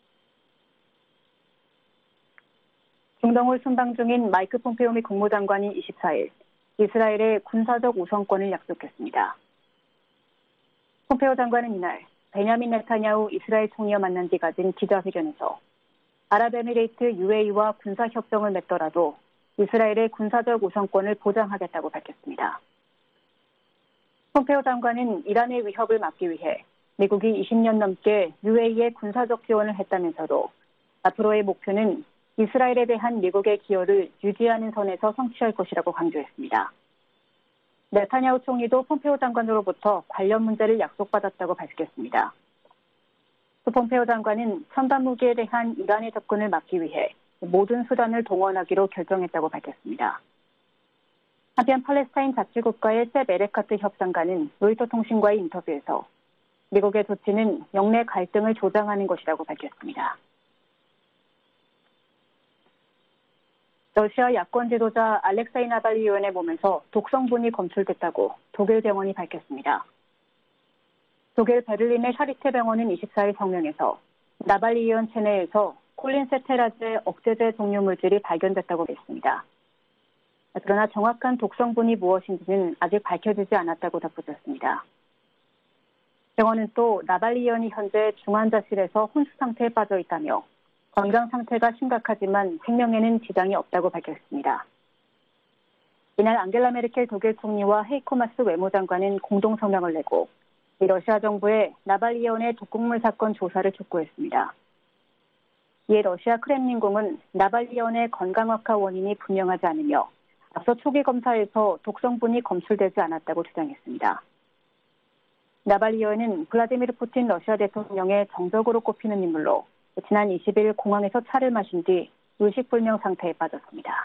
Speaker 1: 중동을 순방 중인 마이크 폼페오 미 국무장관이 24일 이스라엘의 군사적 우선권을 약속했습니다. 폼페오 장관은 이날 베냐민 네타냐후 이스라엘 총리와 만난 뒤 가진 기자회견에서 아랍에미레이트 UAE와 군사협정을 맺더라도 이스라엘의 군사적 우선권을 보장하겠다고 밝혔습니다. 폼페오 장관은 이란의 위협을 막기 위해 미국이 20년 넘게 UAE에 군사적 지원을 했다면서도 앞으로의 목표는 이스라엘에 대한 미국의 기여를 유지하는 선에서 성취할 것이라고 강조했습니다. 네타냐후 총리도 폼페오 장관으로부터 관련 문제를 약속받았다고 밝혔습니다. 또 폼페오 장관은 첨단 무기에 대한 이란의 접근을 막기 위해 모든 수단을 동원하기로 결정했다고 밝혔습니다. 한편 팔레스타인 자치국가의 셉 에레카트 협상가는 로이터 통신과의 인터뷰에서 미국의 조치는 영내 갈등을 조장하는 것이라고 밝혔습니다. 러시아 야권 지도자 알렉사이 나발리 의원의 몸에서 독성분이 검출됐다고 독일 병원이 밝혔습니다. 독일 베를린의 샤리테 병원은 24일 성명에서 나발리 의원 체내에서 콜린세테라제 억제제 종류 물질이 발견됐다고 했습니다. 그러나 정확한 독성분이 무엇인지는 아직 밝혀지지 않았다고 덧붙였습니다. 병원은 또 나발리 의원이 현재 중환자실에서 혼수 상태에 빠져 있다며 건강 상태가 심각하지만 생명에는 지장이 없다고 밝혔습니다. 이날 앙겔라 메르켈 독일 총리와 헤이코 마스 외무장관은 공동 성명을 내고 이 러시아 정부의 나발리 의원의 독극물 사건 조사를 촉구했습니다. 이에 러시아 크렘린궁은 나발리 의원의 건강 악화 원인이 분명하지 않으며 앞서 초기 검사에서 독성분이 검출되지 않았다고 주장했습니다. 나발리 의원은 블라디미르 푸틴 러시아 대통령의 정적으로 꼽히는 인물로 지난 20일 공항에서 차를 마신 뒤 의식불명 상태에 빠졌습니다.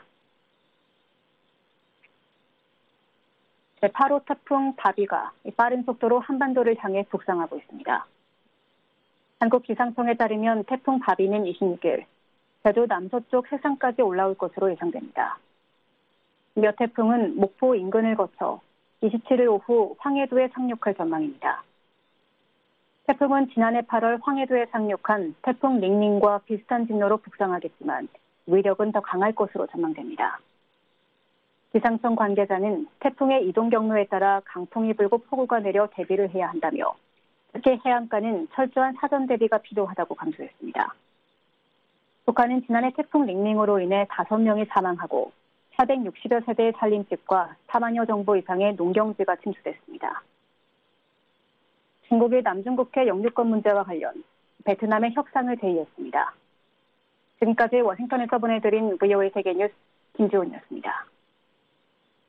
Speaker 1: 제8호 태풍 바비가 빠른 속도로 한반도를 향해 북상하고 있습니다. 한국 기상청에 따르면 태풍 바비는 26일 제주 남서쪽 해상까지 올라올 것으로 예상됩니다. 이어 태풍은 목포 인근을 거쳐 27일 오후 황해도에 상륙할 전망입니다. 태풍은 지난해 8월 황해도에 상륙한 태풍 링링과 비슷한 진로로 북상하겠지만 위력은 더 강할 것으로 전망됩니다. 기상청 관계자는 태풍의 이동 경로에 따라 강풍이 불고 폭우가 내려 대비를 해야 한다며 특히 해안가는 철저한 사전 대비가 필요하다고 강조했습니다. 북한은 지난해 태풍 링링으로 인해 5명이 사망하고 460여 세대의 산림집과 4만여 정보 이상의 농경지가 침수됐습니다. 중국이 남중국해 영유권 문제와 관련 베트남의 협상을 제의했습니다. 지금까지 워싱턴에서 보내드린 VOA 세계뉴스 김지훈이었습니다.